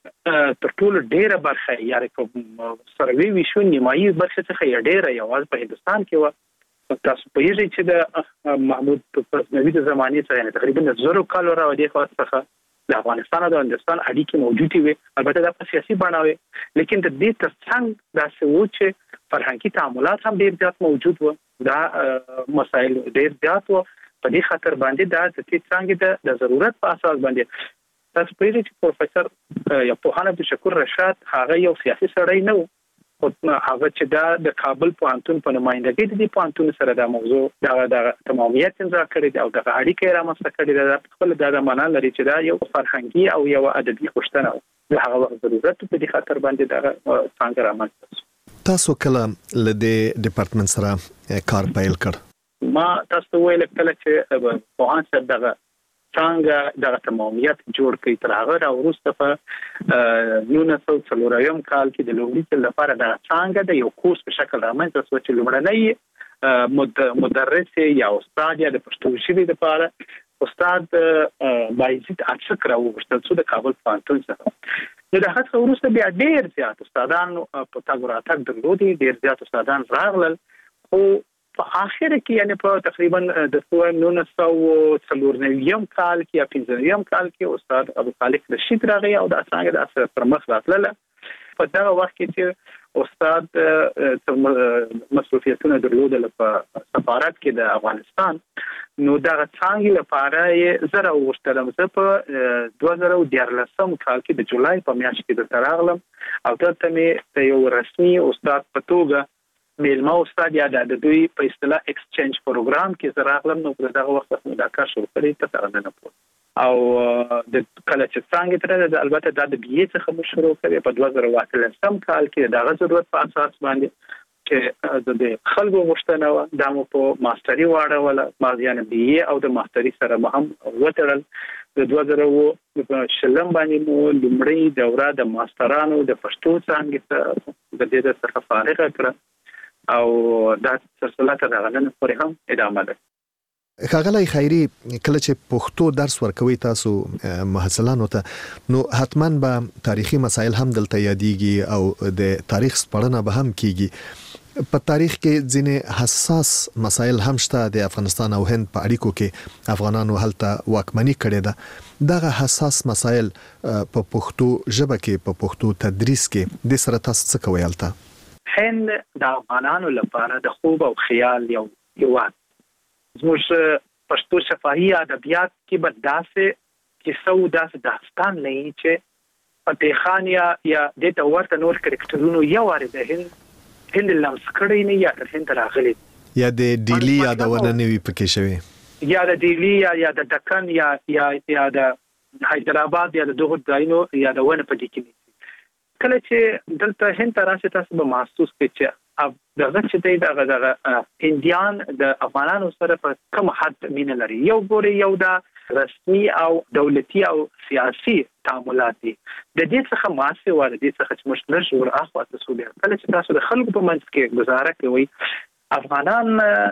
تر ټولو ډیره برخه یاري په سروي وشو نیمایي برخه څخه ډیره یوازې په هندستان کې و تاسو په یوه چې د محمود غزنوي د زمانه څخه تقریبا زرو کال راوړي خو څخه د افغانستان او د هندستان اړیکې موجودې وي البته د سیاسي بڼه وي لیکن د دې ترڅنګ دا څه و چې فرهنګي تعاملات هم ډیر زیات موجود و دا مسایل ډیر زیات و په دې خاطر باندې دا د دې څنګه د ضرورت په اساس باندې تاسو په دې چې پروفیسور یا پوهان عبدالشکور رشاد هغه یو سیاسي سړی نه و خو هغه چې دا د کابل پوهنتون په نمائندګۍ د دې پوهنتون سره دا موضوع دا د تمامیت امضا کړی او د اړیکې رامنځته کړی دا خپل د معنا لري چې دا یو فرهنګي او یو ادبي غوښتنه ده هغه وخت ضرورت په دې خاطر باندې دا څنګه رامنځته تاسو کله ل دې ډپارټمنټ سره کار پیل کړ ما تاسو ویل کله چې پوهان سره دغه څنګه د تمامیت جوړ کړي تر هغه راوروسته په نولس سوه څلورم کال کې د لومړي ځل لپاره د څنګه د یو کورس په شکل رامنځته شو چې لومړنی مدرس یا استاد یا د پښتو ژبې لپاره استاد بایزید اڅک راوغوښتل چې د کابل پوهنتون څخه نو د هغه وروسته بیا ډېر زیات استادان په تاسو راتګ درلودي ډېر زیات استادان راغلل خو په اخر کې یعنی په تقریبا د نولس سوه څلورم کال کې یا پنځم کال کې استاد ابو خالق رشید راغی او د څنګه د اثر پر مخ راتله په دا وخت کې چې استاد مسؤلیتونه درلودل په سفارت کې د افغانستان نو دا څنګه لپاره یې زره وشتلم زه په دوه زره دیارلسم کال کې د جولای په میاشت کې د تراغلم او دلته مې یو رسمي استاد په توګه میلمه استاد یا د دوی په اصطلاح ایکسچینج پروګرام کې زراغلم نو په دغه وخت کې دا کار شروع کړی ته څنګه نه پوه او د کله چې څنګه تر البته د بي اي څخه مو شروع کړی په دوه زره اتلسم کال کې د ضرورت په اساس باندې چې د خلکو غوښتنه و د مو په ماستري واړه ولا مازیانه بي اي او د ماستري سره هم وترل د دوه زره شلم باندې مو لومړی دوره د ماسترانو د پښتو څنګه د دې د څخه فارغ کړه او دا سلسله تر هغه نه پورې هم ادامه ده ښاغلی خیري کله چې پښتو درس ورکوي تاسو محصلانو ته نو حتما به تاریخي مسایل هم دلته یادېږي او د تاریخ سپړنه به هم کیږي په تاریخ کې ځینې حساس مسایل هم شته د افغانستان او هند په اړیکو کې افغانانو هلته واکمني کړې ده دغه حساس مسایل په پښتو ژبه کې په پښتو تدریس کې د سره تاسو څه کوي هلته هند د افغانانو لپاره د خوب او خیال یو هیواد زموږ پښتو شفاهي ادبیات کې به داسې کیسو داسې داستان لري چې فتح خان یا یا د تورته نور کرکټرونو یو واره د هند هند لمس کړی نه یا د هند راغلي یا د ډیلی یادونه نوي پکې شوی یا د ډیلی یا یا د دکن یا یا یا د حیدرآباد یا دغه ځایونو یادونه پدې کې کله چې دلته هند راشي تاسو به محسوس کړئ چې دغه چې دی دغه دغه هندیان د افغانانو سره په کوم حد مینه لري. یو ګوري یو دا رسمي او دولتي او سیاسي تعاملات دي د دې څخه ماسه ور دي څخه چې مشترک جوړ اخوا تاسو به کله چې تاسو د خلکو په منځ کې گزاره کوي افغانان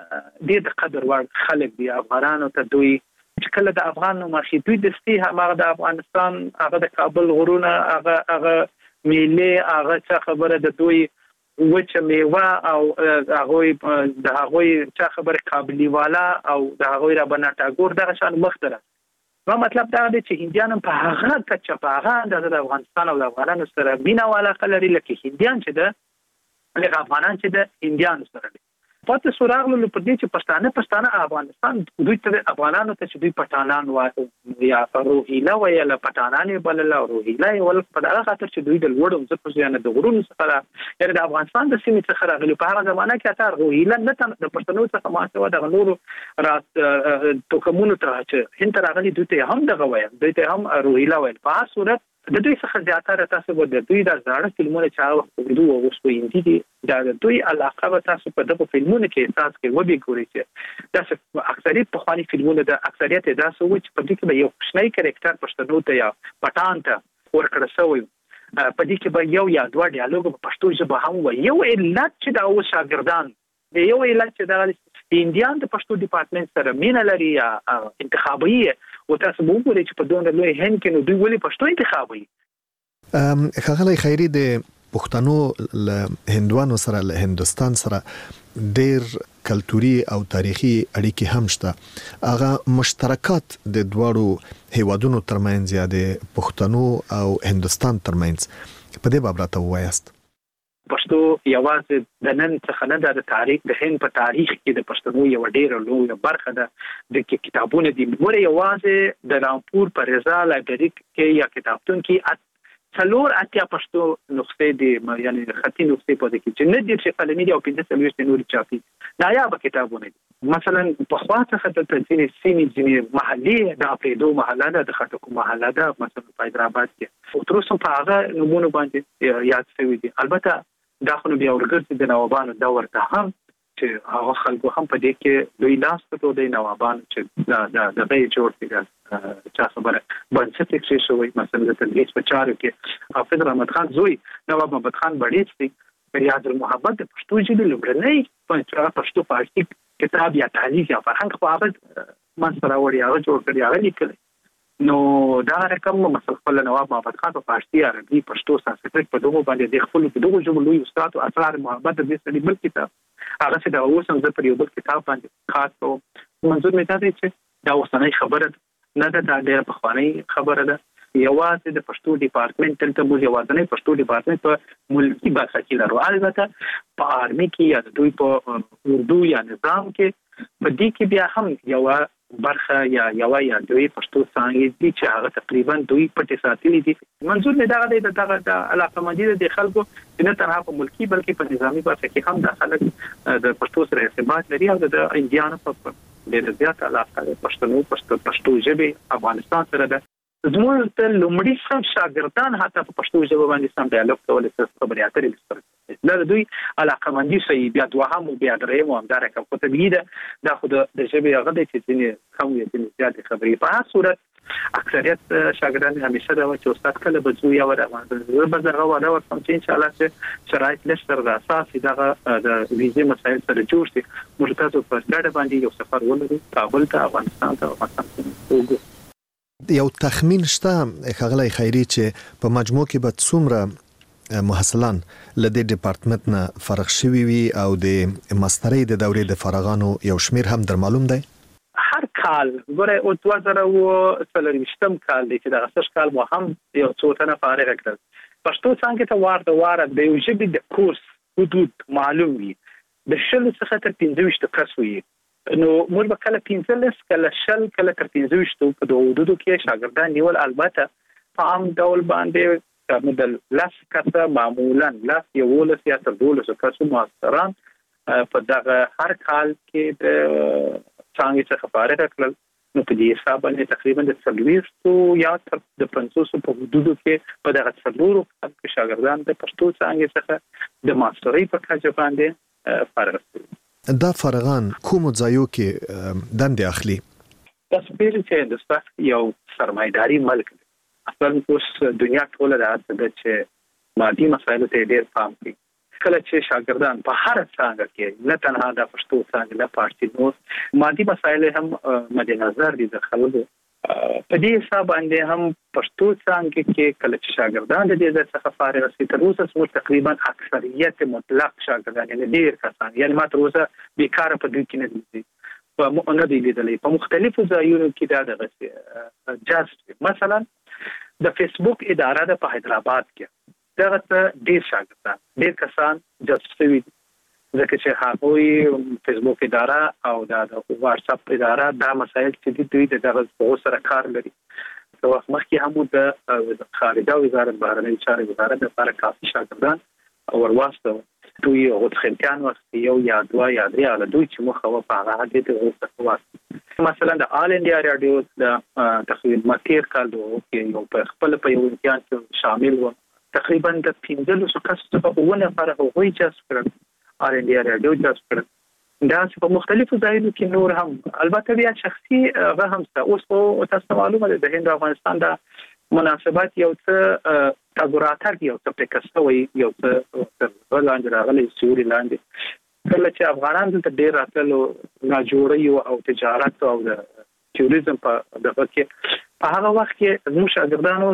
د قدر وړ خلک دي. افغانانو ته دوی چې کله د افغان ماشي دوی د ستی هغه د افغانستان هغه د کابل غرونه هغه هغه میله هغه څه خبره د دوی وچه میوه او هغه د هغه څه خبره قابلی والا او د هغه را بناټاګور دغه شان مختلف. نو مطلب دا دی چې هندیان په هغه کچه په هغه د افغانستان او د افغانانو سره مینا والا لري لکه هندیان چې د لکه افغانان چې د هندیان سره دي. پاتې سوراغلو په دې چې پښتانه پښتانه افغانستان دوی ته افغانانو ته چې دوی پټانان وایي یا روهیلا وایي له پټانان بلل او روهیلا ول په دغه خاطر چې دوی د لوړو ځکه ځانه د غرونو څخه یعنی د افغانستان د سیمې څخه راغلي په هغه زمانہ کې اته روهیلا نه د پښتنو څخه ماسه و د نورو رات توکمونو ته چې هند راغلي دوی ته هم دغه وایي دوی ته هم روهیلا وایي. په هر صورت د دوی څخه زیاتره تاسو به د دوی د زړه فلمونه چې هغه اردو او اوس په هندي دي دا د دوی علاقه به تاسو په دغه فلمونو کې احساس کوي و به ګورئ چې دا اکثریت په خواني فلمونه د اکثریت دا سو چې په دې کې به یو شنای کریکټر پښتنو ته یا پټان ته ورکړل شوی په دې کې به یو یا دوه ډیالوګ په پښتو ژبه هم وي. یو علت چې دا او شاګردان د یو علت چې دا د انډیان د پښتو ډپارټمنټ سره مینه لري یا انتخابي او تاسو به وګورئ چې په دونه لوی هند کې نو دوی ولې پښتو انتخابوي. ام خغلی خیری د پښتنو له هندوانو سره له هندستان سره ډیر کلتوري او تاریخي اړیکې هم شته. هغه مشترکات د دواړو هیوادونو ترمنځ یا د پښتنو او هندستان ترمنځ په دې باب راته وایاست. پښتو یوازې د نن څخه نه د تاریخ د هند په تاریخ کې د پښتنو یو ډیره لویه برخه ده. د کتابونو د مور یوازې د رامپور پر رضا لایبرری کې یا کتابتون کې څلور اتیا پښتو نسخې دي یعنی خطي نسخې په دې کې چې نه دي چې قلمي دي او پنځه څلوېښت نوري چاپي نایابه کتابونه دي. مثلا په خوا څخه د تنظیم سیمې ځینې محلي د اپریدو محله ده د خټکو محله ده مثلا په حیدرآباد کې او تر اوسه په هغه نمونه باندې یاد شوی دي. البته دا خو بیا ورګرځي د نوابانو دور ته هم چې هغه خلکو هم په دې کې دوی لاس ته د نوابانو چې دا دا د غي جوړ دي چا خبره باندې چې شوی مثلا د تدریس په چارو کې حافظ رحمت خان زوی نواب محمد خان بړیڅ دي ریاض المحبت د پښتو ژبې لومړنی په پښتو فارسی کتاب یا تعلیق یا فرهنګ په هغه منځ راوړی هغه جوړ کړی هغه لیکلی. نو دا رقم مثلا خپل نواب محمد خان په فارسی عربي پښتو سانسکریت په دغه باندې د خپل په دغه ژبه لوی استاد او اسرار محبت د دې سړي بل کتاب هغه چې دا اوس هم د پر یو بل کتاب باندې خاص او منظور مې دا دی چې دا اوسنۍ خبره نه ده دا ډېر پخوانی خبره ده. یوازې د پښتو ډپارټمنټ تلته موږ یوازې پښتو ډپارټمنټ په ملکی برخه کې لرو. البته په آرمي کې یا دوی په اردو یا نظام کې په دې کې بیا هم یو برخه یا یو یا دوی پښتو څنګه دي چې هغه تقریبا دوی پټې ساتلې دي. منظور مې دا دی دغه د علاقه مندي د خلکو چې نه تنها په ملکی بلکې په نظامی برخه کې هم د خلک د پښتو سره ارتباط لري او د انډیانو په ډېر زیات علاقه د پښتنو پښتو ژبې افغانستان سره ده. زموږ ته لومړی سم شاګردان حتی په پښتو ژبه باندې سم ډایالوګ کول څه خبرې اترې سره لر دوی علاقه مندي شي بیا دوهم او بیا دریم او همدار کوم په طبيعي ده دا خو د ژبې هغه د چې ځینې کم وي ځینې زیات خبرې په هر صورت اکثریت شاګردان همیشه دا چې استاد کله به زو یا ورغه به زغه ولا ورسم چې ان شاء الله چې شرایط لشتر د اساسي دغه د ویزې مسایل سره جوړ شي موږ تاسو په ډاډه باندې یو سفر ولرو کابل ته افغانستان ته افغانستان یو تخمین شته خغلی خیری چې په مجموع کې به څومره محصلان له دې ډپارټمنټ نه فرغ شوي وي او د ماسترۍ د دورې د فارغانو یو شمیر هم در معلوم دی؟ هر کال ګوره او دوه زره اووه څلوېښتم کال دی چې دغه سږ کال مو هم یو څو تنه فارغ کړل. پښتو څانګې ته وار د واره د یو ژبې د کورس حدود معلوم وي د شلو څخه تر پنځه ویشتو کس وي. نو موږ به کله پنځلس کله شل کله تر پنځه ویشتو په دغه حدودو کې شاګردان نیول. البته په عام ډول باندې مدل لاس کته معمولا لاس یولس یا تر دولس کسو ماستران په دغه هر کال کې د څنګه څخه فارغ کړل نو په دې حساب باندې تقریبا د څلوېښتو یا تر د پنځوسو په حدودو کې په دغه څلورو کې شاګردان د پښتو څانګې څخه د ماسترۍ په کچه باندې فارغ شوي. دا فارغان کوم ځایو کې دندې اخلي؟ تاسو پیل چې هندوستان یو سرمایداري ملک دی. اصلا اوس دنیا ټوله د هڅه چې مادي مسایلو ته ډېر پام کوي. کله چې شاګردان په هر څانګه کې نه تنها د پښتو څانګه نه پارسي نو مادي مسایل هم مد نظر دي د خلکو په دې حساب باندې هم پښتو څانګه کې کله چې شاګردان د دې څخه فارغ شي تر اوسه څو تقریبا اکثریت مطلق شاګردان یعنی ډېر کسان یعنی ما تر اوسه بیکاره په دوی کې نه دي په مونږ نه دي لیدلې په مختلفو ځایونو کې دا دغه جاست مثلا د فیسبوک اداره د په حیدرآباد کې دغه ډېر شاګردان ډېر کسان جذب شوي ځکه چې هغوی فیسبوک اداره او د واتس اپ اداره دا مسایل چې دوی د دغه په سره کار لري. په وخت مخکې هم د خارجه وزارت بهرنی چارې وزارت لپاره کافي شاګردان ورواستو دوی غوښتنکان وخت یو یا دوه یا درې علي دوی چې مخه په هغه حد ته وروسته مثلا د آل انډیا رادیو د تقریبا ماتیر کال کې یو په خپل په یو امتحان کې شامل و تقریبا د پنځلسو کسو په ونه لپاره هغوی جذب کړل آل انډیا رادیو جذب کړل دا چې په مختلفو ځایونو کې نور هم البته بیا شخصي هغه هم اوس په تاسو معلومه ده د هند او افغانستان د مناسبات یو څه تګوراتر یو څه پکستوي یو څه لاندې راغلي سوري لاندې کله چې افغانان دلته ډېر راتلو ناجوړي او تجارت او د ټوریزم په دغه کې په هغه وخت کې زموږ شاګردانو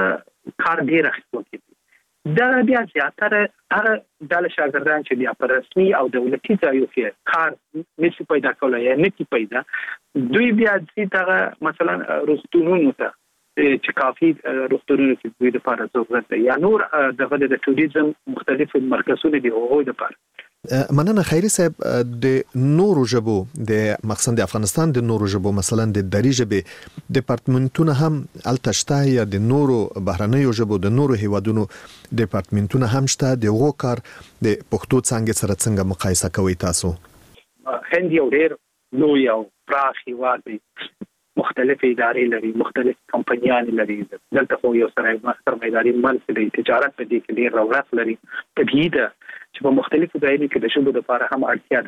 څخه کار ډېر اخیستل کېږي. دا بیا زیاتره هغه ډله شاګردان چې بیا په رسمي او دولتي ځایو کې کار نشي پیدا کولای یا نه کی پیدا دوی بیا چې دغه مثلا روغتونونو ته چې کافي روغتونونو کې دوی لپاره ضرورت دی یا نور دغه د ټوریزم مختلفو مرکزونو دی هغوی لپاره. مننه خیري صاحب د نورو ژبو د مقصد د افغانستان د نورو ژبو مثلا د دری ژبې ډپارټمنټونه هم التشته یا د نورو بهرنیو ژبو د نورو هیوادونو ډپارټمنټونه هم شته د غو کار د پښتو څنګه سره څنګه مقایسه کوي تاسو؟ هند یو ډېر لوی او پراخ هیواد دی مختلف ادارې لري مختلف کمپنیان لري دلته خو یو سره سرمایداري ملک دی تجارت په دې کې ډېر رغبت لري طبیعي ده چې په مختلفو ځایونو کې د شوبو لپاره هم اړتیا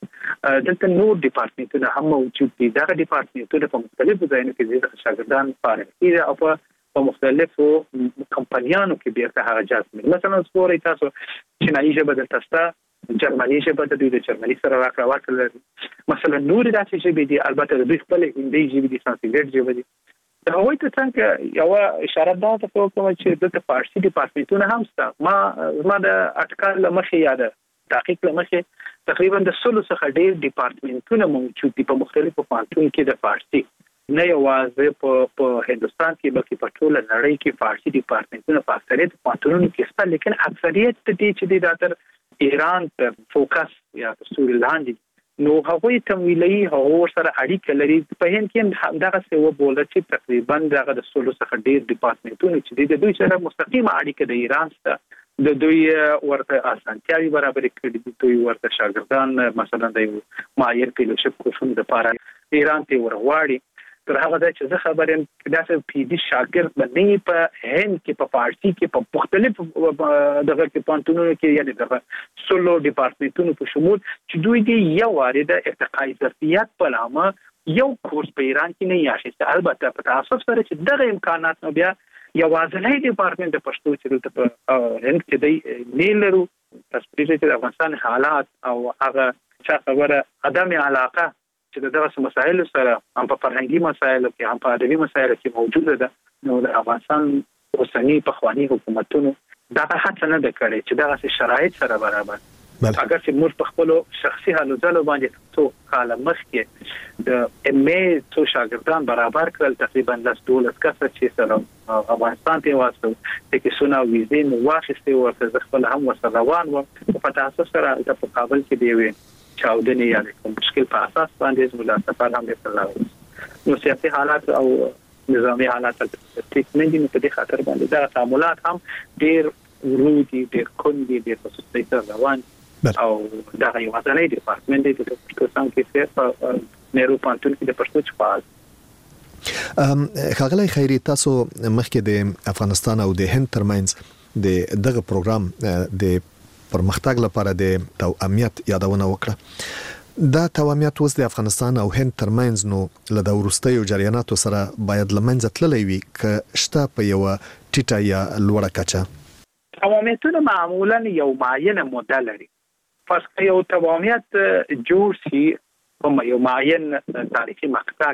ده دلته نور ډپارټمنټونه هم موجود دي دا ډپارټمنټونه په مختلفو ځایونو کې د شاګردان فارغ دي او په مختلفو کمپنیانو کې بیرته هغه جذب مثلا سپوري تاسو چینایي ژبه دلته شته جرمني ژبه د دوی د جرمني سره راکړه ورکړه لري مثلا نور داسې ژبې دي البته د دوی خپل هندي ژبې دي سانسکریت ژبه دي دا هغوی ته څنګه یو اشاره دا ته کوم چې د فارسي ډپارټمنټونه هم شته ما ما د اټکل مخې یاد تحقیق لمخې تقریبا د سلو څخه ډېر ډپارټمنټونه موجود دي په مختلفو پوهنتونونو کې د فارسي نه یوازې په په هندستان کې بلکې په ټوله نړۍ کې فارسي ډپارټمنټونه په اکثریت پوهنتونونو کې شته لیکن اکثریت د دې چې د تر ایران ته فوکس یا سوري لاندې نو هغوی تمویلي هغو سره اړیکه لري په هند کې دغه څه وبوله چې تقریبا دغه د سلو څخه ډېر ډپارټمنټونه چې د دوی سره مستقیمه اړیکه د ایران سره د دوی ورته اسانتیاوي برابر کړي دي دوی ورته شاګردان مثلا د معایر فیلوشپ کورسونو لپاره ایران ته ورغواړي تر هغه د چې زه خبرم دا چې پی ډي شاګرد باندې په هند کې په فارسي کې په مختلف دغه کې پانتونونو کې یعنی دغه سولو ډپارټمنټونو په شمول چې دوی دی یو وارده ارتقای ظرفیت په نامه یو کورس په ایران کې نه یاشته البته په تاسو سره چې دغه امکانات نو بیا یوازې ډپارټمنټ د پښتو چې په هند کې دی نه لرو تاسو چې د افغانستان حالات او هغه څه خبره عدم علاقه چې دغه مسایل سره هم په فرهنګي مسایلو کې هم په ادبي مسایلو کې موجوده ده نو د افغانستان اوسنی په خواني حکومتونو دا په هڅه نه ده کړې چې دغه شرایط سره برابر اگر چې موږ په خپل شخصي حالو ځلو باندې څو کال مخکې د ام ای څو شاګردان برابر کړل تقریبا لاس دولت کسه چې سره افغانستان ته واسطه د کیسونه ویزې نو واخیستې ورته خپل هم ورسره روان و په تاسو سره د کابل کې دی وي چاودنه یا کوم مشکل په اساس باندې زموږ سفر هم وکړل نو سیاسي حالات او نظامی حالات ټیک نه دي په دې خاطر باندې دا تعاملات هم ډېر ورودي ډېر کوندي ډېر په سستۍ سره روان او دا یو ځانګړی ډپارټمنټ دی چې په څنګه کې په نهرو پانتون کې د پښتو چپال خاغلی خیری تاسو مخکې د افغانستان او د هند ترمنځ د دغه پروګرام د پرمختګ لپاره د توأمیت یادونه وکړه. دا توأمیت اوس د افغانستان او هند ترمنځ نو له د وروستیو جریاناتو سره باید لمنځه تللی وي که شته په یوه ټیټه یا لوړه کچه. توأمیتونه معمولا یو معینه موده لري. پس که یو توأمیت جوړ شي په یو معین تاریخي مقطع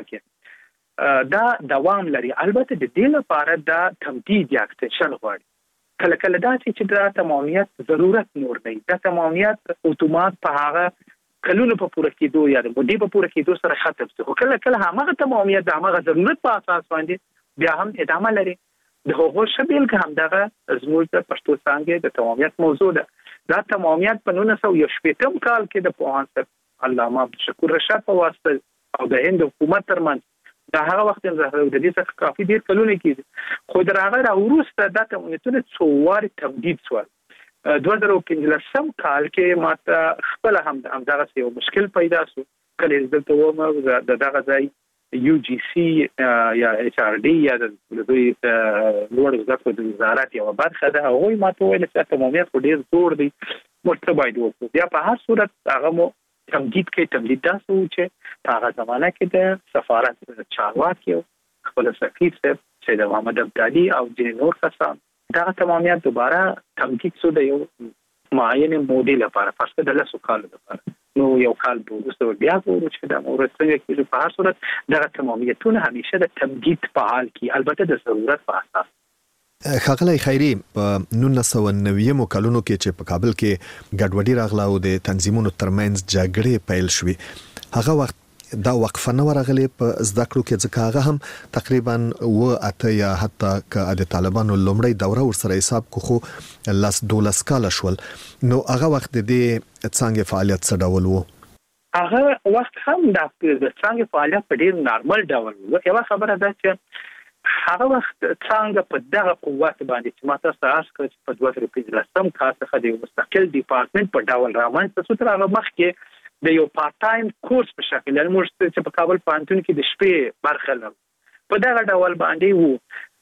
کې دا دوام لري. البته د دې لپاره دا تمدید یا اکستنشن غواړي. کله کله دا چې دا تمامیت ضرورت نور دی. دا تمامیت اتومات په هغه کلونو په پوره کېدو یا د مودې په پوره کېدو سره ختم شي. خو کله کله هغه تمامیت د هغه ضرورت په اساس باندې بیا هم ادامه لري. د هغو شبیل که هم دغه زموږ د پښتو څانګې د تمامیت موضوع ده. دا تمامیت په نولس سوه یو شپېتم کال کې د پوهاند صاحب علامه عبدالشکور رشاد په واسطه او د هند حکومت ترمنځ دا هغه وخت د دې څخه کافي ډیر کلونه کېږي. خو د هغه راوروسته دا تمامیتونه څو وارې تمدید شول. دوه زره پنځلسم کال کې ماته خپل هم همدغسې یو مشکل پیدا شو. کله چې دلته وم د دغه ځای یو جی سی یا ایچ آر ډي یا د دوی لوړ زده کړو د وزارت یوه برخه ده. هغوی ماته وویل چې تمامیت خو ډېر زوړ دی، موږ څه باید وکړو. بیا په هر صورت هغه مو تمدید کوي. تمدید داسې و چې په هغه زمانه کې د سفارت چارواکي او خپل سفیر صاحب سید محمد ابدالي او ځینې نور کسان دغه تمامیت دوباره تمدید شو د یو معینې مودې لپاره، فرض کړه د لسو کالو لپاره. نو یو کال وروسته بیا ګورو چې دا مورد څنګه کېږي. په هر صورت دغه تمامیتونه همیشه د تمدید په حال کې، البته د ضرورت په اساس. خاغلی خیری په نولس سوه نوي کلونو کې چې په کابل کې ګډوډي راغله او د تنظیمونو ترمنځ جګړې پیل شوې، هغه وخت دا وقفه نه ورغلې په زده کړو کې، ځکه هغه هم تقریبا و اته یا حتی که د طالبانو لومړی دوره ورسره حساب کو خو لاس دولس کاله شول. نو هغه وخت د دې څانګې فعالیت څه ډول و؟ هغه وخت هم د څانګې فعالیت په ډېر نارمل ډول و. یوه خبره ده چې هغه وخت څنګه په دغه قوت باندې چې ما تاسو ته عرض کړ چې په دوه زره پنځلسم کال څخه د مستقل ډیپارټمنټ په ډول رامنځته شو. تر هغه مخکې د یو پارت ټایم کورس په شکل، یعنې موږ چې په کابل پوهنتون کې د شپې برخه لرو، په دغه ډول باندې وو.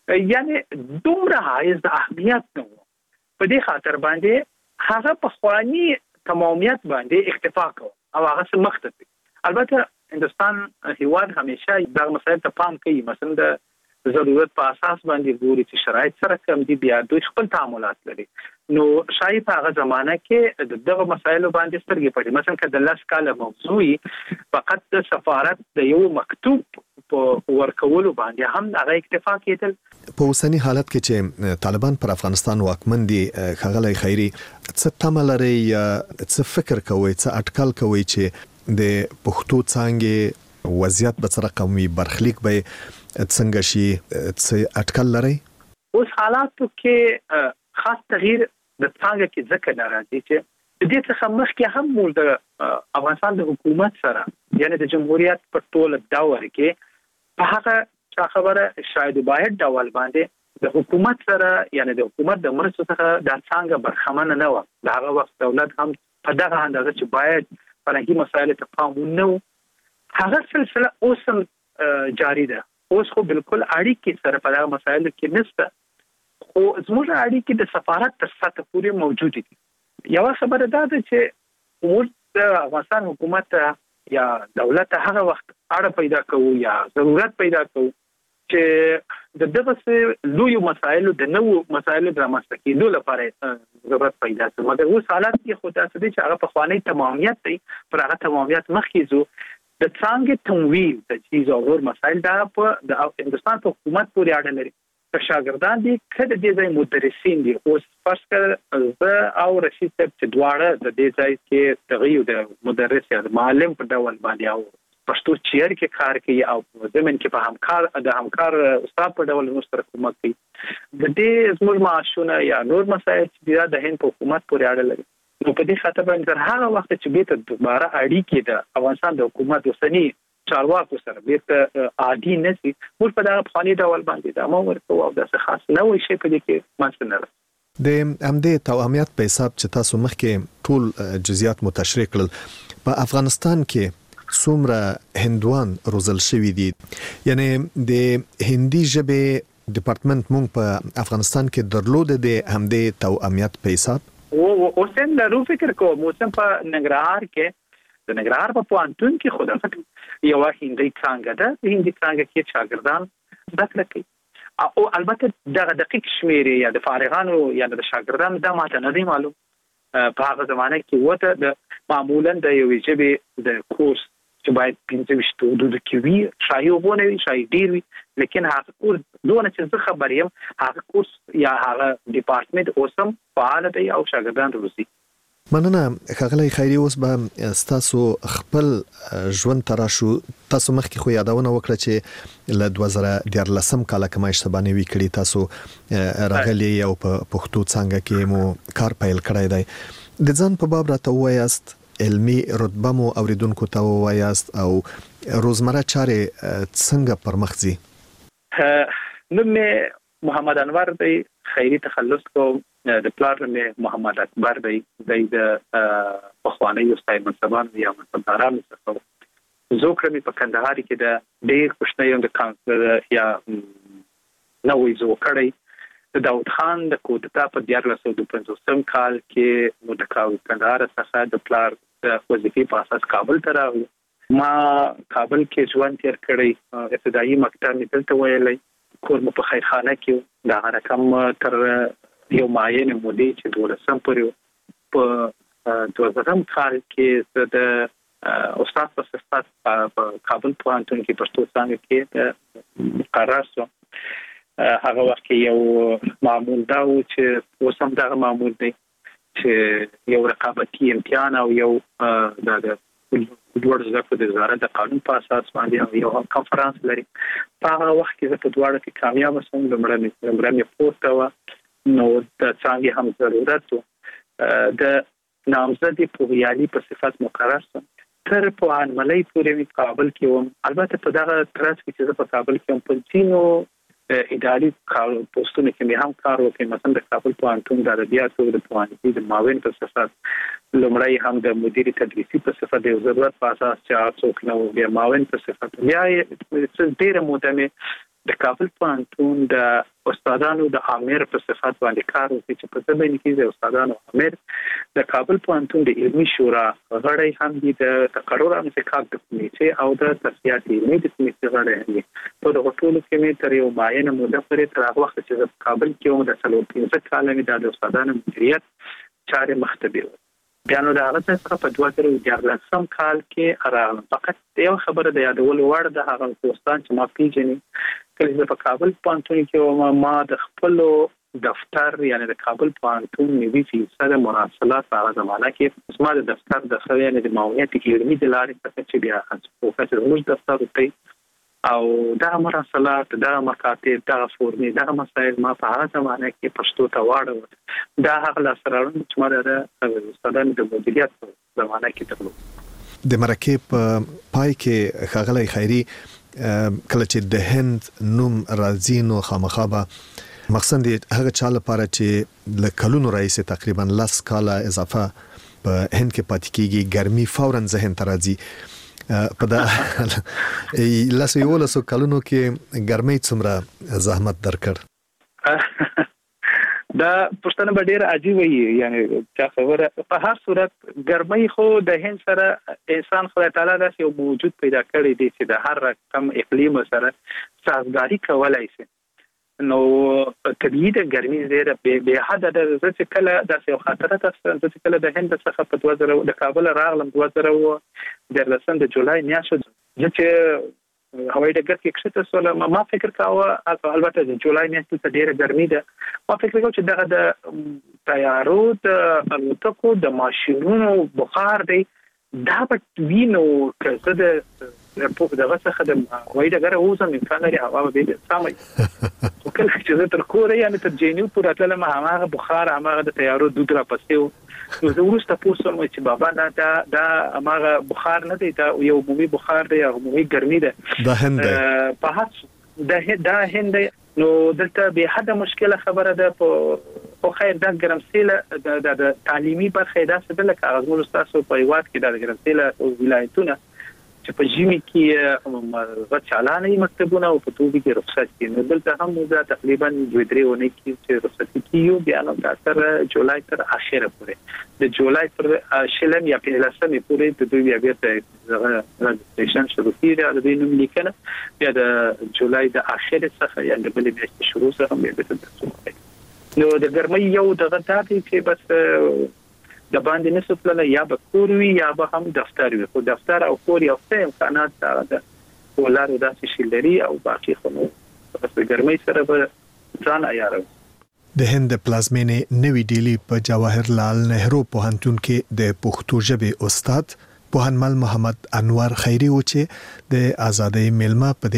یعنې دومره حایز د اهمیت نه وو. په دې خاطر باندې هغه پخواني تمامیت باندې اکتفا کوو او هغه څه مخته ځي. البته هندوستان هیواد همیشه دغه مسایل ته پام کوي. مثلا د ضرورت په اساس باندې ګوري چې شرایط سره کم دي، بیا دوی خپل تعاملات لري. نو شاید په هغه زمانه کې دغه مسایلو باندې سترګې پټې. مثلا که د لس کاله موضوعي فقط د سفارت د یو مکتوب په ورکولو باندې هم هغه اکتفا کېدل. په اوسني حالت کې چې طالبان پر افغانستان واکمن دي، خاغلی خیری څه تمه لري یا څه فکر کوي، څه اټکل کوي چې د پښتو څانګې وضعیت به څه رقم وي، برخلیک به څنګه شي، څه اټکل لري؟ اوس حالاتو کې خاص تغییر د څنګه کې ځکه ناراضي چې د دې څخه مخکې هم موږ د افغانستان د حکومت سره، یعنی د جمهوریت په ټول دور کې په هغه خبره شاید باید ډول باندې د حکومت سره، یعنی د حکومت د مرستو څخه د څنګه برخمن نه و. د هغه وخت دولت هم په دغه اندازه چې باید فرهنګي مسایل ته پام ونه و. هغه سلسله اوس هم جاری ده. اوس خو بالکل اړیکې سره په دغه مسایلو کې نشته، خو زموږ اړیکې د سفارت تر سطح پورې موجود دي. یوه خبره دا ده چې موږ د افغانستان حکومت یا دولت هغه وخت اړه پیدا کوو یا ضرورت پیدا کوو چې د دغه لویو مسایلو د نوو مسایلو د رامنځته کېدو لپاره ضرورت پیدا شي. مګر اوس حالات کې خو داسې دي چې هغه پخوانی تمامیت دی، پر هغه تمامیت مخکې ځو. د څانګې تمویل د چیز او نور مسایل دا په د هندوستان په حکومت پورې اړه لري. که شاګردان دي، که د دې ځای مدرسین دي. اوس فرض کړه زه او رشید صاحب چې دواړه د دې ځای کې دغه د مدرس یا د معلم په ډول باندې او پښتو چیر کې کار کوي او زمين کې په همکار د همکار استاد په ډول موږ سره کومک کوي. د دې زموږ معاشونه یا نور مسایل چې د هند په حکومت پورې اړه لري. نو په دې خاطر باندې تر هغه وخت چې به ته دوباره اړیکې د افغانستان د حکومت اوسنی چارواکو سره بیرته عادي نه شي، موږ په دغه پخواني ډول باندې د امر ورکو او د څه خاص نه وي شي په دې کې منځ نه راځي. د همدې توأمیت په حساب چې تاسو مخکې ټول جزئیات متشریح کړل، په افغانستان کې څومره هندوان روزل شوي دي، یعنی د هندي ژبې ډپارټمنټ مونږ په افغانستان کې درلود د همدې توأمیت په حساب؟ او اوسم لرو فکر کوم اوسم په ننګرهار کې د ننګرهار په پوهنتون کې خود یو هندي څنګه ده هندي څنګه کې شاګردان زده کړه کوي او البته د دقیق شمیرې یا د فارغانو یا د شاګردانو دا ماته نه دی معلوم. په هغه زمانه کې وته د معمولا د یو ژبې د کورس چې باید پنځه ویشت حدود کې وي، شاید وونه وي شاید ډیر وي، لیکن هغه کورس دونه چې زه خبر یم هغه کورس یا هغه ډپارټمنټ اوسم فعال دی او شاګردان روزي. مننه ښاغلی خیري. اوس به ستاسو خپل ژوند ته راشو. تاسو مخکې خو یادونه وکړه چې له دوه زره دیارلسم کاله که ما اشتباه نه وي کړي تاسو راغلي او په پښتو څانګه کې مو کار پیل کړی دی. د ځان په باب راته ووایاست، علمي رتبه مو اوریدونکو ته ووایاست او روزمره چارې څنګه پر مخ ځي؟ نوم مې محمد انور دی، خیري تخلص کوم. د پلار مې محمد اکبر دی، د پخوانی استاد منصبان یا منصبداران څخه. زه کړم په کندهار کې د ډېر کوشنۍ د کانسلر یا نوې زو کړی د داود خان د کودتا په دیارلس سوه پنځوسم کال کې نو د کندهار څخه د پلار د وظیفې په اساس کابل ته راغلم. ما کابل کې ژوند تیر کړی، ابتدایي مکتب مې دلته ویلی، کور مو په خیرخانه کې دا رقم تر یو معین مودې چې دولسم پورې په دوه زرم کال کې د استاد په صفت په کابل پوهنتون کې پښتو څانګه کې مقرر شوم. هغه وخت یو معمول دا و چې اوس هم دغه معمول دی چې یو رقابتي امتحان او یو د لوړ زده کړو د وزارت د قانون په اساس باندې یو کنفرانس لري. په هغه وخت کې زه په دواړو کې کامیاب شوم. لومړی مې پورته وه نو د څانګې هم ضرورت و. د نامزد پوهیالي په صفت مقرر شوم. تر پوهنملۍ پورې مې کابل کې وم. البته په دغه ترڅ کې چې زه په کابل کې وم په ځینو اداري پوسټونو کې مې هم کار وکړ. مثلا د کابل پوهنتون د ادبیاتو د پوهنځي د معاون په صفت، لومړی هم د مدیر تدریسي په صفت د ضرورت په اساس چې څوک نه و، بیا معاون په صفت، بیا ډېره موده مې د کابل پوهنتون د استادانو د امیر په صفت باندې کار وکړ چې په ځبین کې د استادانو امیر د کابل پوهنتون د علمي شورا غړی هم دي، د تقرر انتخاب د کمیټې او د تصفیات علمي د کمیټې غړی هم دي. په دغه ټولو کې مې تر یو معینه موده پورې تر هغه وخت چې په کابل کې وم د څلور پنځه کاله مې د استادانو مدیریت چارې مختبر وم. بیا نو د هغه څخه په دوه زره دیارلسم کال کې راغلم. فقط یو خبره د یادولو وړ ده، هغه دوستان چې ما پیژني کله چې په کابل پوهنتون کې وم ما د خپلو دفتر یعنی د کابل پوهنتون نوي فیصد مراسلات په هغه زمانه کې زما د دفتر د خو یعنی د معاونیت علمي د لارې څخه چې بیا پروفیسور زموږ دفتر وتی او دا مراسلات دا مکاتب دا فورمې دا مسایل ما په هغه زمانه کې پښتو ته واړو. دا هغه لاسرانو چې ما د استادانو د مدیریت په زمانه کې درلود. د مرکې په پای کې ښاغلی خیري کله چې د هند نوم راځي نو خامخا به مقصد دی هغه چا لپاره چې له کلونو راځي تقریبا لس کاله اضافه په هند کې پاتې کیږي ګرمي فورا ذهن ته راځي. په دا لس یو لس کلونو کې ګرمي څومره زحمت درکړ؟ دا پښتنه به ډیر عجیب وي، یعنی چې خبره په هر صورت ګرمۍ خو د هند سره انسان خدای تعالی داسې یو موجود پیدا کړی دی چې د هر رقم اقلیم سره سازګاری کولای شي. نو طبیعي د ګرمۍ زیره به حد د چې کله داسې یو خاطره تاسو چې کله د هند څخه په دوه زره د کابل راغلم دوه زره د لسم د جولای میاشت چې هوایي ډګر کې کښته سول ما فکر کاوه البته د جولای میاشت ته ډیره ګرمي ده. ما فکر کاوه چې دغه د تیارو د الوتکو د ماشینونو بخار دی دا به وینو که زه د په دغه څخه د هوایي ډګر اوسم امکان لري هوا به سمای کله چې زه تر کوره یعنی تر جینیو پورې تلم هغه بخار هغه د تیارو دود را پسیو. نو زه ورسته پوښتنه وکړم چې بابا دا دا دا هغه بخار نه دی، دا یو عمومي بخار دی، عمومي ګرمي ده د هند په هڅه د دا هند. نو دلته به حد مشکله خبره ده په خیر دا ګرمسیله د تعلیمي برخه دا څه ده لکه غوښتل تاسو په یوات کې د ګرمسیله ولایتونه چې په ژمي کې غټ چالانه مکتبونه او په توګه کې رخصت کیږي نو دلته هم دا تقریبا دوه درې ونې کې چې رخصت کیږي بیا نو تر جولای تر اخره پورې د جولای پر شلم یا په لسمه پورې د دوی بیا ته رجستریشن شروع کیږي او د دې نوم لیکنه بیا د جولای د اخره څخه یا د بلې میاشتې شروع سره به ترسره نو د ګرمۍ یو دغه تاسو چې بس د باندې نسوتله یا به کور وي یا به هم دفتر وي خو دفتر او کور یو څه امکانات ده ولر داسې شیلري او باقي خو بس د ګرمۍ سره به ځان عیارو د هند پلازمینې نوې ډیلی په جواهر لال نهرو پوهنتون کې د پښتو ژبې استاد پوهنمل محمد انور خیری و چې د آزادۍ میلمه په